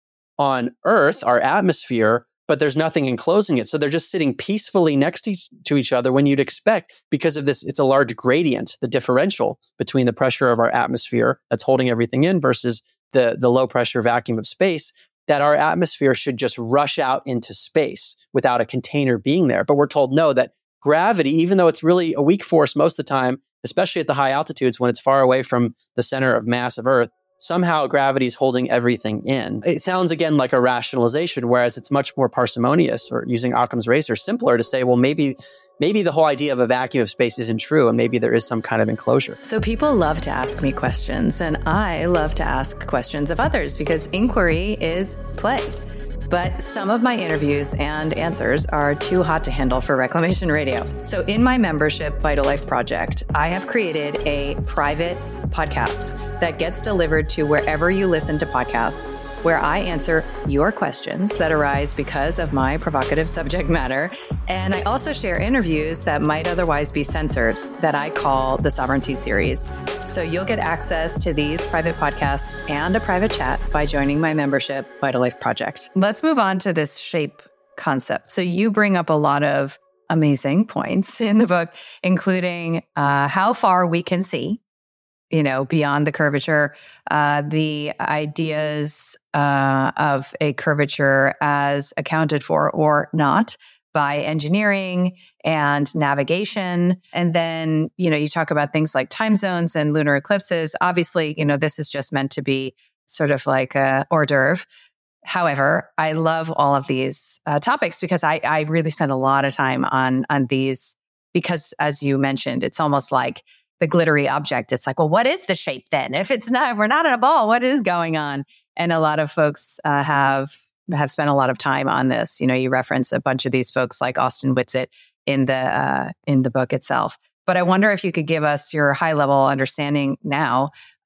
on Earth, our atmosphere, but there's nothing enclosing it. So they're just sitting peacefully next to each, to each other when you'd expect, because of this, it's a large gradient, the differential between the pressure of our atmosphere that's holding everything in versus the, the low pressure vacuum of space, that our atmosphere should just rush out into space without a container being there. But we're told no, that gravity, even though it's really a weak force most of the time, especially at the high altitudes when it's far away from the center of mass of Earth, somehow gravity is holding everything in. It sounds again like a rationalization, whereas it's much more parsimonious, or using Occam's razor, simpler to say, well, maybe maybe the whole idea of a vacuum of space isn't true, and maybe there is some kind of enclosure. So people love to ask me questions, and I love to ask questions of others, because inquiry is play. but some of my interviews and answers are too hot to handle for Reclamation Radio. So in my membership Vital Life Project, I have created a private podcast that gets delivered to wherever you listen to podcasts, where I answer your questions that arise because of my provocative subject matter. And I also share interviews that might otherwise be censored that I call the Sovereignty Series. So you'll get access to these private podcasts and a private chat by joining my membership Vital Life Project. Let's move on to this shape concept. So you bring up a lot of amazing points in the book, including uh, how far we can see, you know, beyond the curvature, uh, the ideas uh, of a curvature as accounted for or not by engineering and navigation. And then, you know, you talk about things like time zones and lunar eclipses. Obviously, you know, this is just meant to be sort of like a hors d'oeuvre. However, I love all of these uh, topics because I, I really spend a lot of time on, on these because, as you mentioned, it's almost like the glittery object. It's like, well, what is the shape then? If it's not, we're not at a ball, what is going on? And a lot of folks uh, have have spent a lot of time on this. You know, you reference a bunch of these folks like Austin Whitsitt in the uh, in the book itself. But I wonder if you could give us your high level understanding now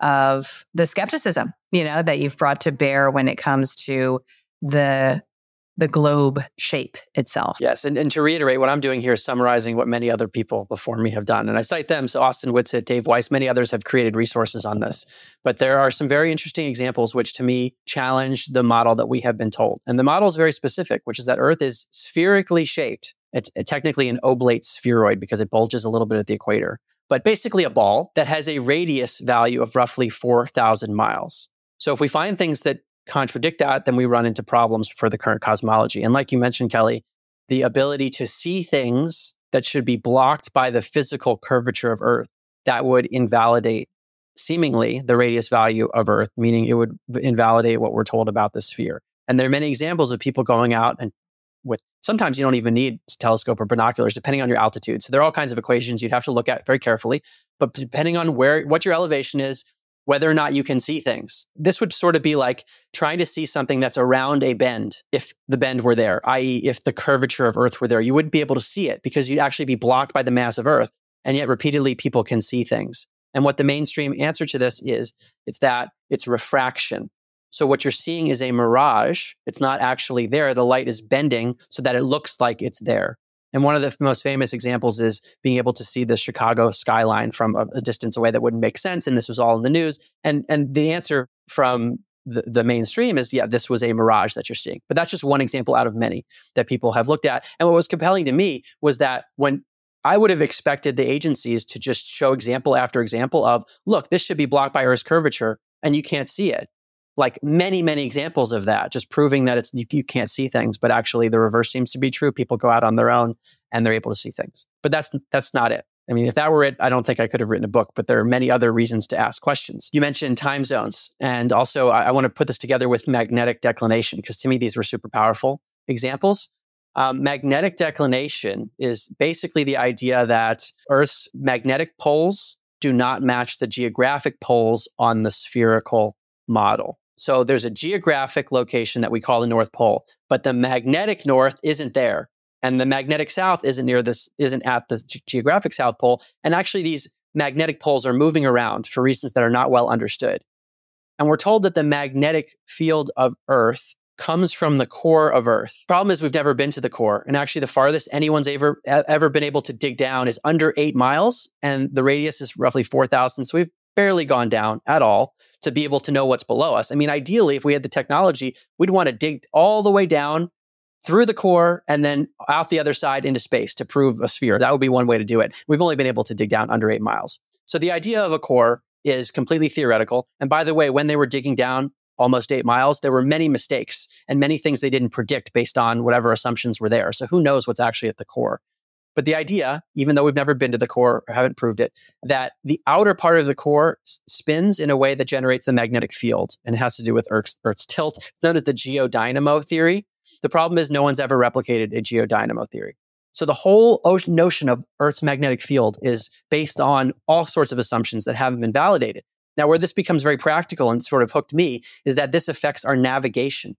of the skepticism, you know, that you've brought to bear when it comes to the the globe shape itself. Yes. And, and to reiterate, what I'm doing here is summarizing what many other people before me have done. And I cite them. So Austin Whitsitt, Dave Weiss, many others have created resources on this. But there are some very interesting examples which to me challenge the model that we have been told. And the model is very specific, which is that Earth is spherically shaped. It's technically an oblate spheroid because it bulges a little bit at the equator, but basically a ball that has a radius value of roughly four thousand miles. So if we find things that contradict that, then we run into problems for the current cosmology. And like you mentioned, Kelly, the ability to see things that should be blocked by the physical curvature of Earth, that would invalidate seemingly the radius value of Earth, meaning it would invalidate what we're told about the sphere. And there are many examples of people going out and with, sometimes you don't even need telescope or binoculars, depending on your altitude. So there are all kinds of equations you'd have to look at very carefully, but depending on where, what your elevation is, whether or not you can see things. This would sort of be like trying to see something that's around a bend if the bend were there, that is if the curvature of Earth were there. You wouldn't be able to see it because you'd actually be blocked by the mass of Earth. And yet repeatedly people can see things. And what the mainstream answer to this is, it's that it's refraction. So what you're seeing is a mirage. It's not actually there. The light is bending so that it looks like it's there. And one of the most famous examples is being able to see the Chicago skyline from a, a distance away that wouldn't make sense. And this was all in the news. And, and the answer from the, the mainstream is, yeah, this was a mirage that you're seeing. But that's just one example out of many that people have looked at. And what was compelling to me was that when I would have expected the agencies to just show example after example of, look, this should be blocked by Earth's curvature and you can't see it. Like many, many examples of that, just proving that it's you, you can't see things, but actually the reverse seems to be true. People go out on their own and they're able to see things. But that's that's not it. I mean, if that were it, I don't think I could have written a book, but there are many other reasons to ask questions. You mentioned time zones. And also, I, I want to put this together with magnetic declination, because to me, these were super powerful examples. Um, magnetic declination is basically the idea that Earth's magnetic poles do not match the geographic poles on the spherical model. So there's a geographic location that we call the North Pole, but the magnetic north isn't there. And the magnetic south isn't near this, isn't at the ge- geographic South Pole. And actually these magnetic poles are moving around for reasons that are not well understood. And we're told that the magnetic field of Earth comes from the core of Earth. Problem is we've never been to the core. And actually the farthest anyone's ever, ever been able to dig down is under eight miles. And the radius is roughly four thousand. So we've barely gone down at all to be able to know what's below us. I mean, ideally, if we had the technology, we'd want to dig all the way down through the core and then out the other side into space to prove a sphere. That would be one way to do it. We've only been able to dig down under eight miles. So the idea of a core is completely theoretical. And by the way, when they were digging down almost eight miles, there were many mistakes and many things they didn't predict based on whatever assumptions were there. So who knows what's actually at the core? But the idea, even though we've never been to the core or haven't proved it, that the outer part of the core s- spins in a way that generates the magnetic field, and it has to do with Earth's, Earth's tilt. It's known as the geodynamo theory. The problem is no one's ever replicated a geodynamo theory. So the whole ocean notion of Earth's magnetic field is based on all sorts of assumptions that haven't been validated. Now, where this becomes very practical and sort of hooked me is that this affects our navigation.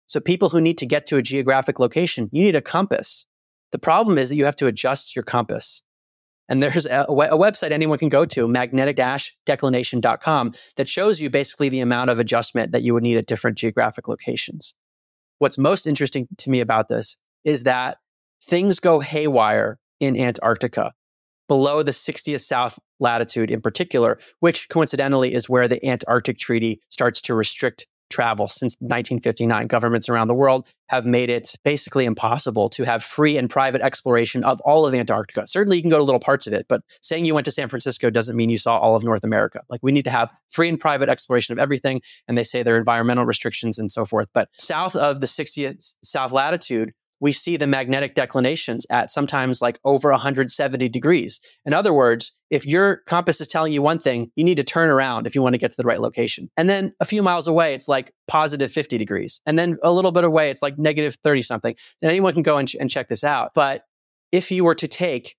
So people who need to get to a geographic location, you need a compass. The problem is that you have to adjust your compass. And there's a, a website anyone can go to, magnetic dash declination dot com, that shows you basically the amount of adjustment that you would need at different geographic locations. What's most interesting to me about this is that things go haywire in Antarctica, below the sixtieth south latitude in particular, which coincidentally is where the Antarctic Treaty starts to restrict travel. Since nineteen fifty-nine, governments around the world have made it basically impossible to have free and private exploration of all of Antarctica. Certainly you can go to little parts of it, but saying you went to San Francisco doesn't mean you saw all of North America. Like, we need to have free and private exploration of everything. And they say there are environmental restrictions and so forth. But south of the sixtieth south latitude, we see the magnetic declinations at sometimes like over one hundred seventy degrees. In other words, if your compass is telling you one thing, you need to turn around if you want to get to the right location. And then a few miles away, it's like positive fifty degrees. And then a little bit away, it's like negative thirty something. And anyone can go and, ch- and check this out. But if you were to take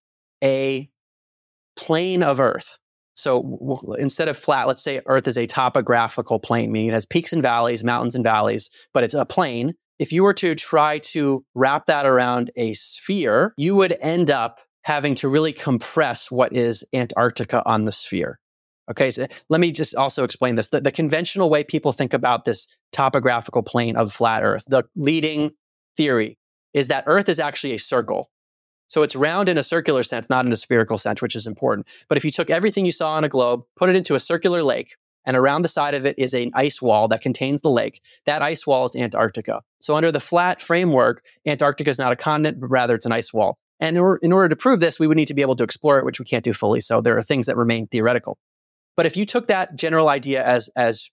a plane of Earth, so w- instead of flat, let's say Earth is a topographical plane, meaning it has peaks and valleys, mountains and valleys, but it's a plane. If you were to try to wrap that around a sphere, you would end up having to really compress what is Antarctica on the sphere. Okay, so let me just also explain this. The, the conventional way people think about this topographical plane of flat Earth, the leading theory is that Earth is actually a circle. So it's round in a circular sense, not in a spherical sense, which is important. But if you took everything you saw on a globe, put it into a circular lake, and around the side of it is an ice wall that contains the lake, that ice wall is Antarctica. So under the flat framework, Antarctica is not a continent, but rather it's an ice wall. And in order, in order to prove this, we would need to be able to explore it, which we can't do fully. So there are things that remain theoretical. But if you took that general idea as, as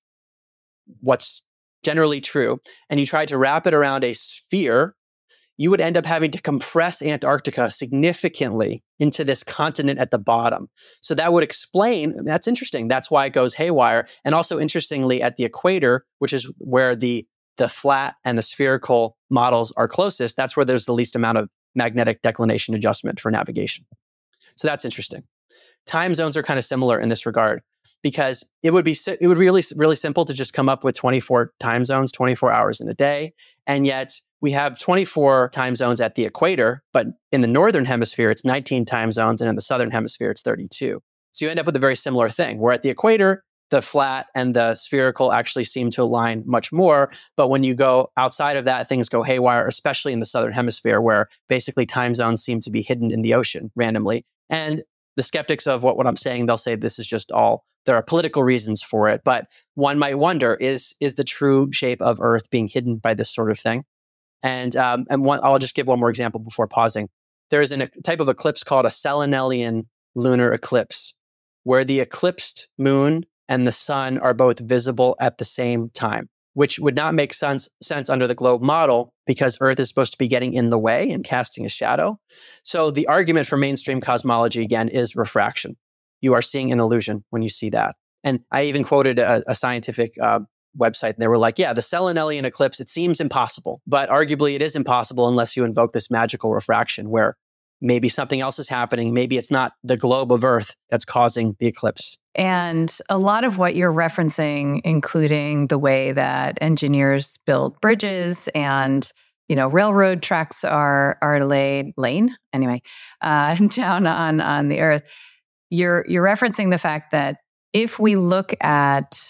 what's generally true, and you tried to wrap it around a sphere, you would end up having to compress Antarctica significantly into this continent at the bottom. So that would explain, that's interesting. That's why it goes haywire. And also interestingly, at the equator, which is where the, the flat and the spherical models are closest, that's where there's the least amount of magnetic declination adjustment for navigation. So that's interesting. Time zones are kind of similar in this regard, because it would be it would be really, really simple to just come up with twenty-four time zones, twenty-four hours in a day. And yet we have twenty-four time zones at the equator, but in the northern hemisphere, it's nineteen time zones. And in the southern hemisphere, it's thirty-two. So you end up with a very similar thing, where at the equator, the flat and the spherical actually seem to align much more. But when you go outside of that, things go haywire, especially in the southern hemisphere, where basically time zones seem to be hidden in the ocean randomly. And the skeptics of what, what I'm saying, they'll say this is just all, there are political reasons for it. But one might wonder, is, is the true shape of Earth being hidden by this sort of thing? And um, and one, I'll just give one more example before pausing. There is an, a type of eclipse called a Selenelian lunar eclipse, where the eclipsed moon and the sun are both visible at the same time, which would not make sense, sense under the globe model, because Earth is supposed to be getting in the way and casting a shadow. So the argument for mainstream cosmology, again, is refraction. You are seeing an illusion when you see that. And I even quoted a, a scientific uh, website, and they were like, yeah, the Selenelian eclipse, it seems impossible, but arguably it is impossible unless you invoke this magical refraction, where maybe something else is happening. Maybe it's not the globe of Earth that's causing the eclipse. And a lot of what you're referencing, including the way that engineers build bridges and, you know, railroad tracks are are laid lane anyway uh, down on on the Earth. You're you're referencing the fact that if we look at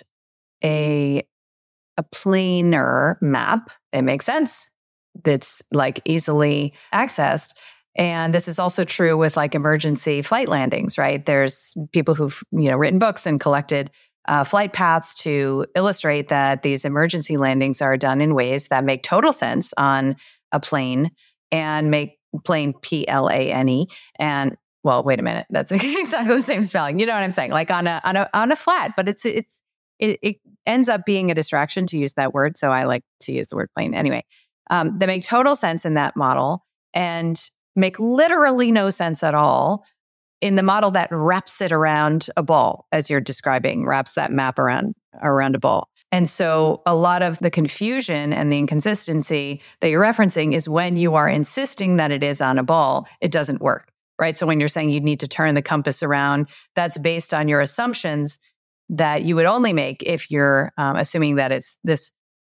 a a planar map, it makes sense. That's like easily accessed. And this is also true with like emergency flight landings, right? There's people who've, you know, written books and collected uh, flight paths to illustrate that these emergency landings are done in ways that make total sense on a plane and make plane P L A N E. And well, wait a minute, that's exactly the same spelling. You know what I'm saying? Like on a on a on a flat, but it's it's it, it ends up being a distraction to use that word. So I like to use the word plane anyway. Um, they make total sense in that model and make literally no sense at all in the model that wraps it around a ball, as you're describing, wraps that map around around a ball. And so a lot of the confusion and the inconsistency that you're referencing is when you are insisting that it is on a ball, it doesn't work, right? So when you're saying you need to turn the compass around, that's based on your assumptions that you would only make if you're um, assuming that it's this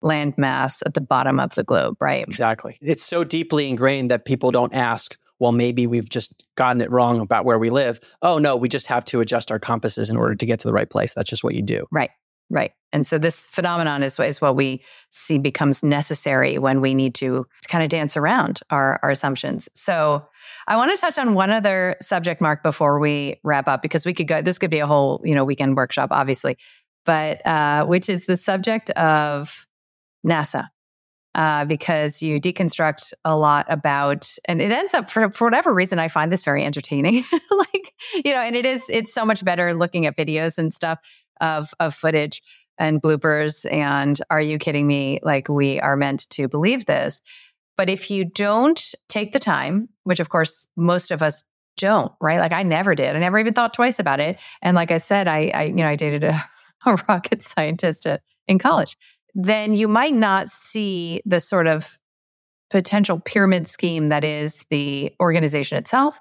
landmass at the bottom of the globe, right? Exactly. It's so deeply ingrained that people don't ask, well, maybe we've just gotten it wrong about where we live. Oh, no, we just have to adjust our compasses in order to get to the right place. That's just what you do. Right. Right. And so this phenomenon is, is what we see becomes necessary when we need to kind of dance around our, our assumptions. So I want to touch on one other subject, Mark, before we wrap up, because we could go, this could be a whole, you know, weekend workshop, obviously, but uh, which is the subject of NASA. Uh, because you deconstruct a lot about, and it ends up, for, for whatever reason, I find this very entertaining. Like, you know, and it is, it's so much better looking at videos and stuff of, of footage and bloopers. And are you kidding me? Like, we are meant to believe this. But if you don't take the time, which of course, most of us don't, right? Like I never did. I never even thought twice about it. And like I said, I, I you know, I dated a, a rocket scientist at, in college. Then you might not see the sort of potential pyramid scheme that is the organization itself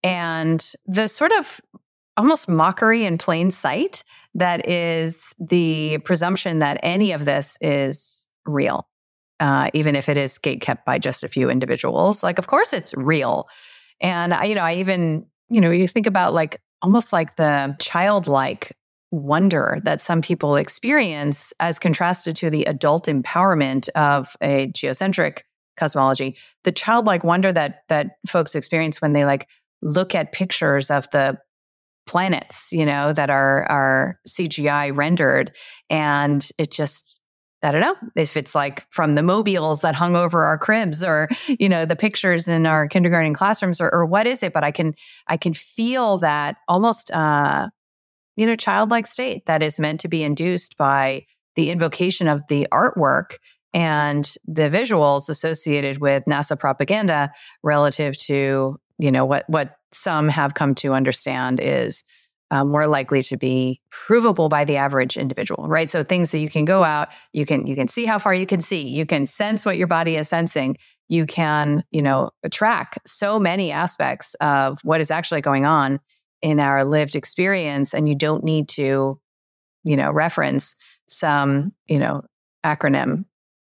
and the sort of almost mockery in plain sight that is the presumption that any of this is real, uh, even if it is gatekept by just a few individuals. Like, of course it's real. And I, you know, I even, you know, you think about like almost like the childlike wonder that some people experience as contrasted to the adult empowerment of a geocentric cosmology, the childlike wonder that that folks experience when they like look at pictures of the planets, you know, that are are C G I rendered, and it just, I don't know if it's like from the mobiles that hung over our cribs, or you know, the pictures in our kindergarten classrooms, or, or what is it? But I can I can feel that almost. Uh, you know, childlike state that is meant to be induced by the invocation of the artwork and the visuals associated with NASA propaganda relative to, you know, what, what some have come to understand is uh, more likely to be provable by the average individual, right? So things that you can go out, you can, you can see how far you can see, you can sense what your body is sensing, you can, you know, track so many aspects of what is actually going on in our lived experience, and you don't need to, you know, reference some, you know, acronym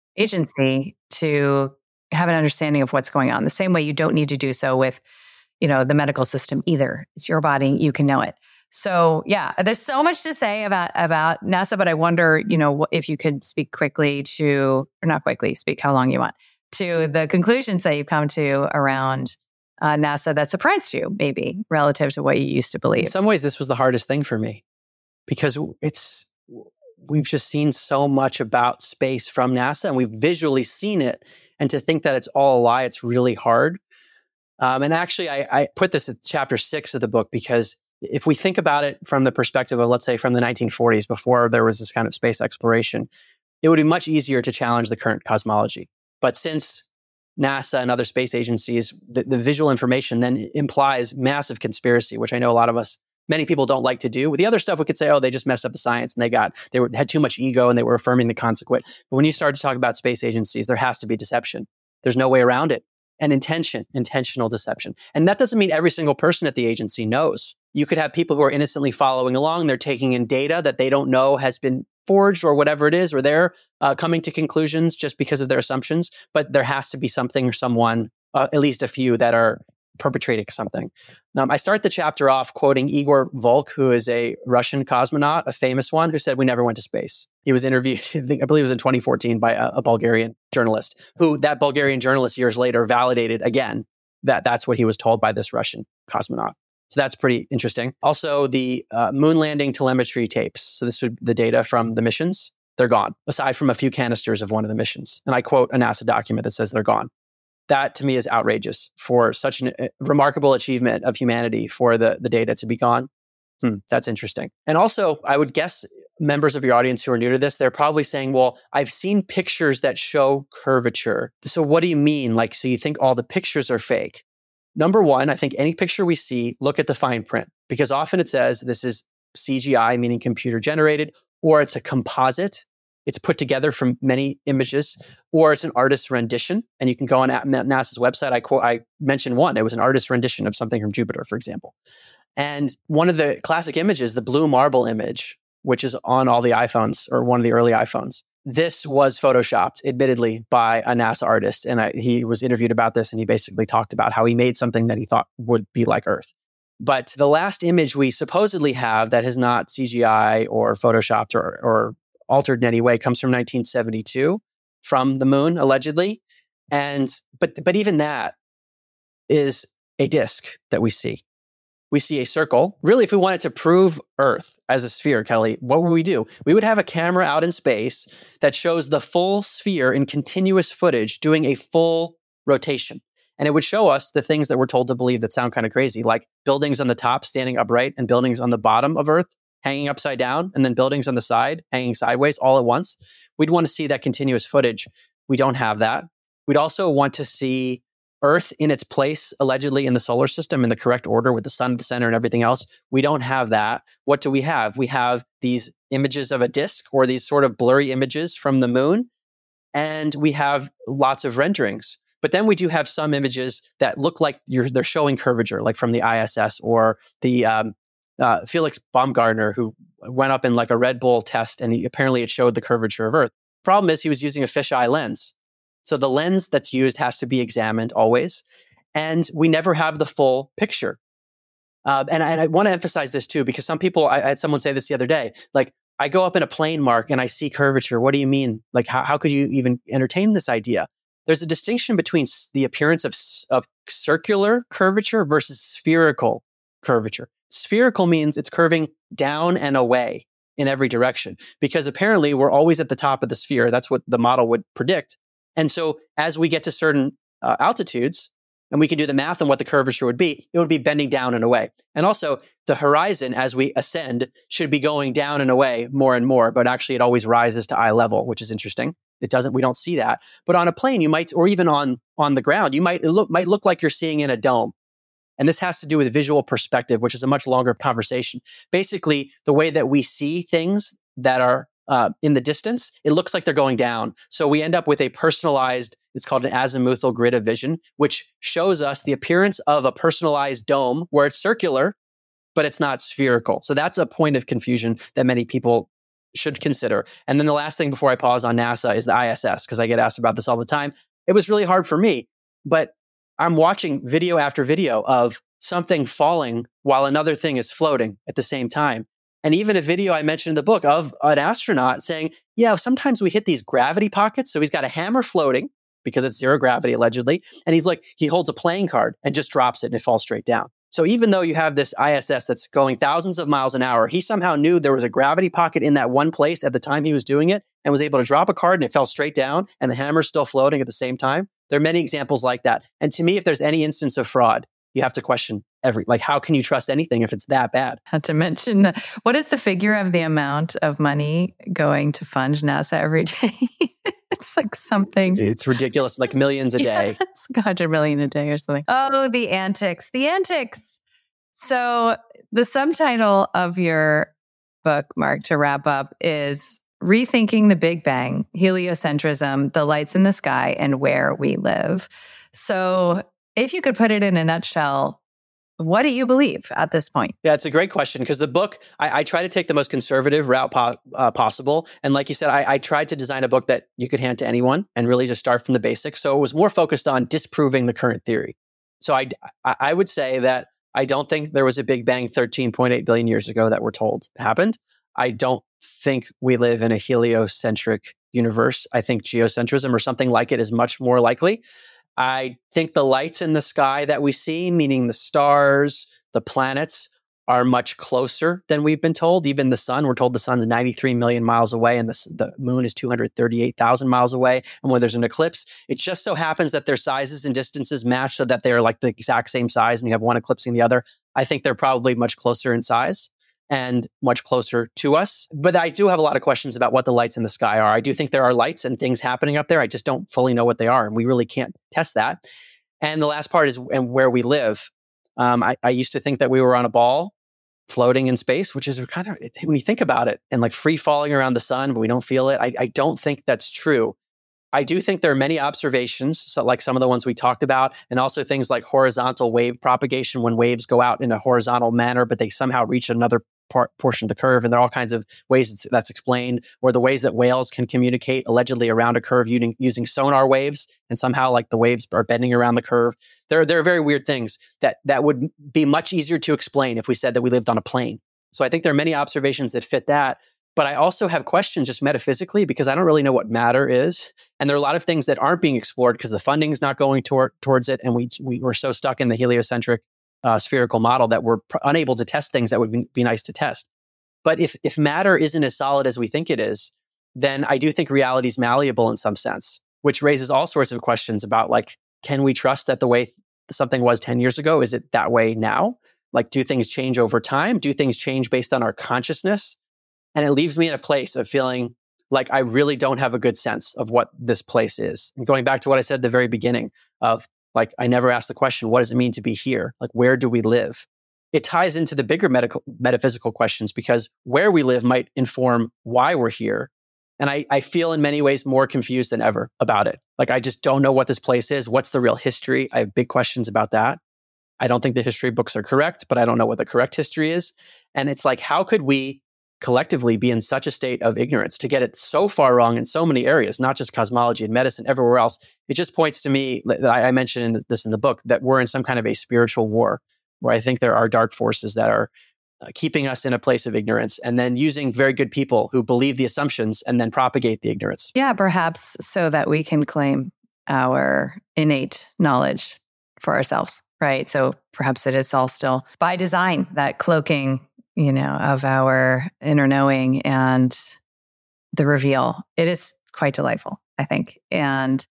agency to have an understanding of what's going on. The same way you don't need to do so with, you know, the medical system either. It's your body, you can know it. So yeah, there's so much to say about about NASA, but I wonder, you know, if you could speak quickly to, or not quickly, speak how long you want, to the conclusions that you come to around Uh, NASA that surprised you, maybe, relative to what you used to believe? In some ways, this was the hardest thing for me because it's we've just seen so much about space from NASA and we've visually seen it. And to think that it's all a lie, it's really hard. Um, and actually, I, I put this at chapter six of the book because if we think about it from the perspective of, let's say, from the nineteen forties, before there was this kind of space exploration, it would be much easier to challenge the current cosmology. But since NASA and other space agencies, the, the visual information then implies massive conspiracy, which I know a lot of us, many people don't like to do. With the other stuff, we could say, oh, they just messed up the science and they got, they were, had too much ego and they were affirming the consequent. But when you start to talk about space agencies, there has to be deception. There's no way around it. And intention, intentional deception. And that doesn't mean every single person at the agency knows. You could have people who are innocently following along. They're taking in data that they don't know has been forged or whatever it is, or they're uh, coming to conclusions just because of their assumptions. But there has to be something or someone, uh, at least a few, that are perpetrating something. Um, I start the chapter off quoting Igor Volk, who is a Russian cosmonaut, a famous one, who said, "We never went to space." He was interviewed, I, think, I believe it was in twenty fourteen, by a, a Bulgarian journalist, who that Bulgarian journalist years later validated again that that's what he was told by this Russian cosmonaut. So that's pretty interesting. Also, the uh, moon landing telemetry tapes. So this would be the data from the missions. They're gone, aside from a few canisters of one of the missions. And I quote a NASA document that says they're gone. That to me is outrageous for such a uh, remarkable achievement of humanity for the, the data to be gone. Hmm, that's interesting. And also, I would guess members of your audience who are new to this, they're probably saying, well, I've seen pictures that show curvature. So what do you mean? Like, so you think all the pictures are fake? Number one, I think any picture we see, look at the fine print, because often it says this is C G I, meaning computer generated, or it's a composite. It's put together from many images, or it's an artist's rendition. And you can go on NASA's website. I quote, I mentioned one. It was an artist's rendition of something from Jupiter, for example. And one of the classic images, the blue marble image, which is on all the iPhones or one of the early iPhones, this was photoshopped, admittedly, by a NASA artist. And I, he was interviewed about this, and he basically talked about how he made something that he thought would be like Earth. But the last image we supposedly have that is not C G I or photoshopped or, or altered in any way comes from nineteen seventy-two from the moon, allegedly. And but but even that is a disk that we see. We see a circle. Really, if we wanted to prove Earth as a sphere, Kelly, what would we do? We would have a camera out in space that shows the full sphere in continuous footage doing a full rotation. And it would show us the things that we're told to believe that sound kind of crazy, like buildings on the top standing upright and buildings on the bottom of Earth hanging upside down, and then buildings on the side hanging sideways all at once. We'd want to see that continuous footage. We don't have that. We'd also want to see Earth in its place, allegedly in the solar system, in the correct order with the sun at the center and everything else. We don't have that. What do we have? We have these images of a disk or these sort of blurry images from the moon, and we have lots of renderings. But then we do have some images that look like you're, they're showing curvature, like from the I S S or the um, uh, Felix Baumgartner, who went up in like a Red Bull test, and he, apparently it showed the curvature of Earth. Problem is, he was using a fisheye lens. So the lens that's used has to be examined always. And we never have the full picture. Uh, and I, and I want to emphasize this too, because some people, I, I had someone say this the other day, like, I go up in a plane, Mark, and I see curvature. What do you mean? Like, how, how could you even entertain this idea? There's a distinction between the appearance of, of circular curvature versus spherical curvature. Spherical means it's curving down and away in every direction, because apparently we're always at the top of the sphere. That's what the model would predict. And so as we get to certain uh, altitudes, and we can do the math on what the curvature would be, it would be bending down and away. And also the horizon, as we ascend, should be going down and away more and more, but actually it always rises to eye level, which is interesting. It doesn't, we don't see that. But on a plane, you might, or even on, on the ground, you might, it look, might look like you're seeing in a dome. And this has to do with visual perspective, which is a much longer conversation. Basically, the way that we see things that are uh, in the distance, it looks like they're going down. So we end up with a personalized, it's called an azimuthal grid of vision, which shows us the appearance of a personalized dome where it's circular, but it's not spherical. So that's a point of confusion that many people should consider. And then the last thing before I pause on NASA is the I S S, because I get asked about this all the time. It was really hard for me, but I'm watching video after video of something falling while another thing is floating at the same time. And even a video I mentioned in the book of an astronaut saying, yeah, sometimes we hit these gravity pockets. So he's got a hammer floating because it's zero gravity, allegedly. And he's like, he holds a playing card and just drops it and it falls straight down. So even though you have this I S S that's going thousands of miles an hour, he somehow knew there was a gravity pocket in that one place at the time he was doing it and was able to drop a card and it fell straight down and the hammer's still floating at the same time. There are many examples like that. And to me, if there's any instance of fraud, you have to question every, like, how can you trust anything if it's that bad? Not to mention, what is the figure of the amount of money going to fund NASA every day? It's like something. It's ridiculous, like millions a day. Yeah, it's like one hundred million a day or something. Oh, the antics, the antics. So the subtitle of your book, Mark, to wrap up, is Rethinking the Big Bang, Heliocentrism, the Lights in the Sky, and Where We Live. So if you could put it in a nutshell, what do you believe at this point? Yeah, it's a great question, because the book, I, I try to take the most conservative route po- uh, possible. And like you said, I, I tried to design a book that you could hand to anyone and really just start from the basics. So it was more focused on disproving the current theory. So I, I would say that I don't think there was a Big Bang thirteen point eight billion years ago that we're told happened. I don't think we live in a heliocentric universe. I think geocentrism or something like it is much more likely. I think the lights in the sky that we see, meaning the stars, the planets, are much closer than we've been told. Even the sun, we're told the sun's ninety-three million miles away and the, the moon is two hundred thirty-eight thousand miles away. And when there's an eclipse, it just so happens that their sizes and distances match so that they're like the exact same size and you have one eclipsing the other. I think they're probably much closer in size and much closer to us. But I do have a lot of questions about what the lights in the sky are. I do think there are lights and things happening up there. I just don't fully know what they are, and we really can't test that. And the last part is and where we live. Um, I, I used to think that we were on a ball floating in space, which is kind of, when you think about it, and like free falling around the sun, but we don't feel it. I, I don't think that's true. I do think there are many observations, so like some of the ones we talked about, and also things like horizontal wave propagation, when waves go out in a horizontal manner, but they somehow reach another part, portion of the curve. And there are all kinds of ways it's, that's explained, or the ways that whales can communicate allegedly around a curve using, using sonar waves. And somehow like the waves are bending around the curve. There, there are very weird things that, that would be much easier to explain if we said that we lived on a plane. So I think there are many observations that fit that. But I also have questions just metaphysically because I don't really know what matter is. And there are a lot of things that aren't being explored because the funding is not going toward, towards it. And we, we were so stuck in the heliocentric uh, spherical model that we're pr- unable to test things that would be, be nice to test. But if, if matter isn't as solid as we think it is, then I do think reality is malleable in some sense, which raises all sorts of questions about like, can we trust that the way something was ten years ago, is it that way now? Like, do things change over time? Do things change based on our consciousness? And it leaves me in a place of feeling like I really don't have a good sense of what this place is. And going back to what I said at the very beginning of like, I never asked the question, what does it mean to be here? Like, where do we live? It ties into the bigger medical, metaphysical questions because where we live might inform why we're here. And I, I feel in many ways more confused than ever about it. Like, I just don't know what this place is. What's the real history? I have big questions about that. I don't think the history books are correct, but I don't know what the correct history is. And it's like, how could we collectively be in such a state of ignorance to get it so far wrong in so many areas, not just cosmology and medicine, everywhere else? It just points to me, I mentioned this in the book, that we're in some kind of a spiritual war where I think there are dark forces that are uh, keeping us in a place of ignorance and then using very good people who believe the assumptions and then propagate the ignorance. Yeah, perhaps so that we can claim our innate knowledge for ourselves, right? So perhaps it is all still by design, that cloaking, you know, of our inner knowing and the reveal. It is quite delightful, I think. And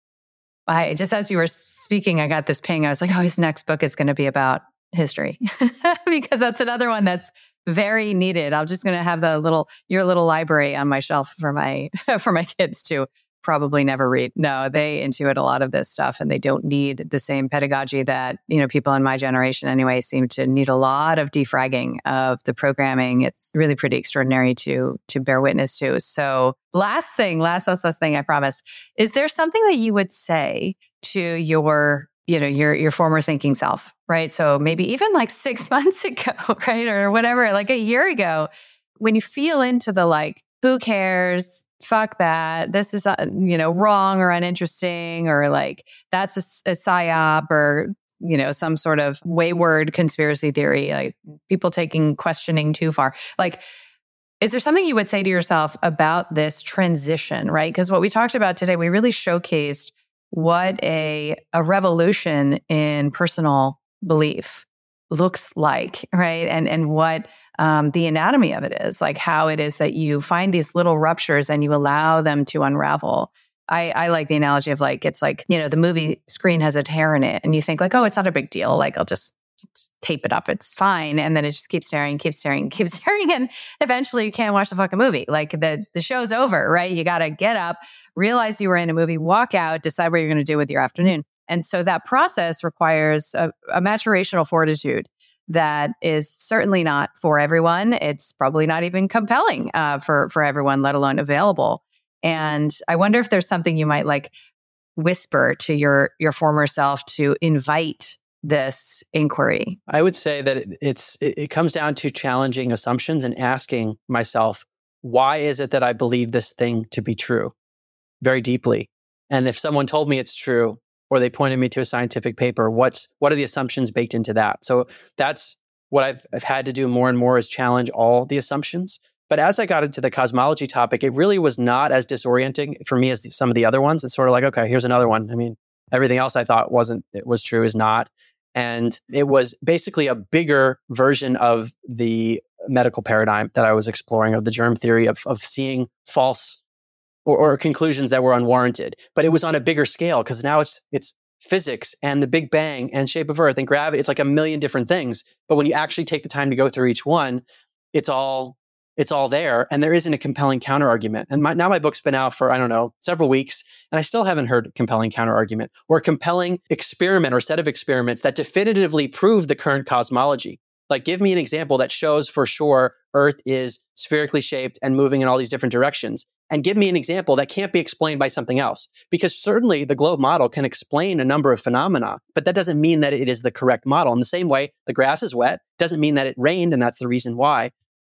I just, as you were speaking, I got this ping. I was like, oh, his next book is going to be about history because that's another one that's very needed. I'm just going to have the little, your little library on my shelf for my, for my kids to probably never read. No, they intuit a lot of this stuff and they don't need the same pedagogy that, you know, people in my generation anyway seem to need a lot of defragging of the programming. It's really pretty extraordinary to, to bear witness to. So last thing, last, last, last thing I promised, is there something that you would say to your, you know, your, your former thinking self, right? So maybe even like six months ago, right? Or whatever, like a year ago, when you feel into the like, who cares? Fuck that. This is, uh, you know, wrong or uninteresting, or like that's a, a psyop, or, you know, some sort of wayward conspiracy theory, like people taking questioning too far. Like, is there something you would say to yourself about this transition, right? Because what we talked about today, we really showcased what a, a revolution in personal belief looks like, right? And, and what Um, the anatomy of it is, like how it is that you find these little ruptures and you allow them to unravel. I, I like the analogy of like, it's like, you know, the movie screen has a tear in it and you think like, oh, it's not a big deal. Like I'll just, just tape it up. It's fine. And then it just keeps tearing, keeps tearing, keeps tearing. And eventually you can't watch the fucking movie. Like the, the show's over, right? You got to get up, realize you were in a movie, walk out, decide what you're going to do with your afternoon. And so that process requires a, a maturational fortitude that is certainly not for everyone. It's probably not even compelling uh, for, for everyone, let alone available. And I wonder if there's something you might like whisper to your, your former self to invite this inquiry. I would say that it, it's, it, it comes down to challenging assumptions and asking myself, why is it that I believe this thing to be true very deeply? And if someone told me it's true, or they pointed me to a scientific paper, what's what are the assumptions baked into that? So that's what I've, I've had to do more and more, is challenge all the assumptions. But as I got into the cosmology topic, it really was not as disorienting for me as some of the other ones. It's sort of like, okay, here's another one. I mean, everything else I thought wasn't, it was true is not. And it was basically a bigger version of the medical paradigm that I was exploring, of the germ theory of, of seeing false Or, or conclusions that were unwarranted. But it was on a bigger scale because now it's it's physics and the Big Bang and shape of Earth and gravity. It's like a million different things. But when you actually take the time to go through each one, it's all it's all there, and there isn't a compelling counter argument. And my, now my book's been out for, I don't know, several weeks, and I still haven't heard a compelling counter argument or a compelling experiment or set of experiments that definitively prove the current cosmology. Like, give me an example that shows for sure Earth is spherically shaped and moving in all these different directions. And give me an example that can't be explained by something else. Because certainly the globe model can explain a number of phenomena, but that doesn't mean that it is the correct model. In the same way, the grass is wet doesn't mean that it rained and that's the reason why.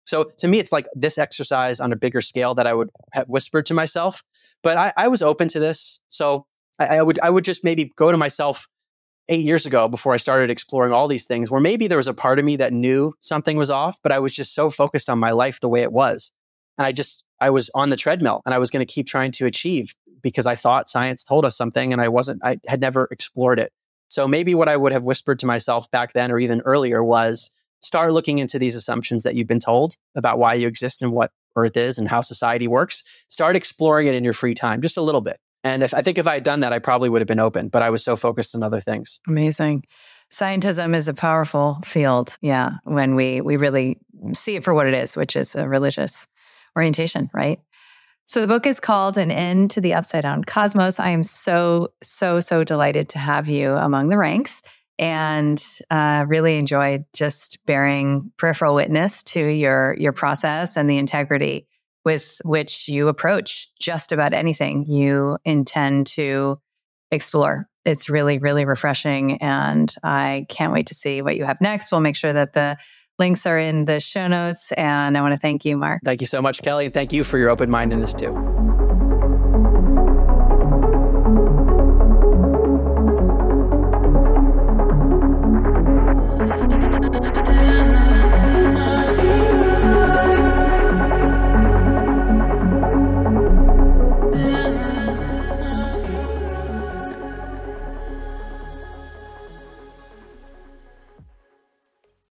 So to me, it's like this exercise on a bigger scale that I would have whispered to myself. But I, I was open to this. So I, I would I would just maybe go to myself eight years ago before I started exploring all these things, where maybe there was a part of me that knew something was off, but I was just so focused on my life the way it was. And I just, I was on the treadmill and I was going to keep trying to achieve because I thought science told us something and I wasn't, I had never explored it. So maybe what I would have whispered to myself back then or even earlier was start looking into these assumptions that you've been told about why you exist and what Earth is and how society works. Start exploring it in your free time, just a little bit. And if I think if I had done that, I probably would have been open, but I was so focused on other things. Amazing. Scientism is a powerful field. Yeah. When we, we really see it for what it is, which is a religious orientation, right? So the book is called An End to the Upside Down Cosmos. I am so, so, so delighted to have you among the ranks and uh, really enjoyed just bearing peripheral witness to your, your process and the integrity with which you approach just about anything you intend to explore. It's really, really refreshing. And I can't wait to see what you have next. We'll make sure that the links are in the show notes. And I want to thank you, Mark. Thank you so much, Kelly. And thank you for your open-mindedness too.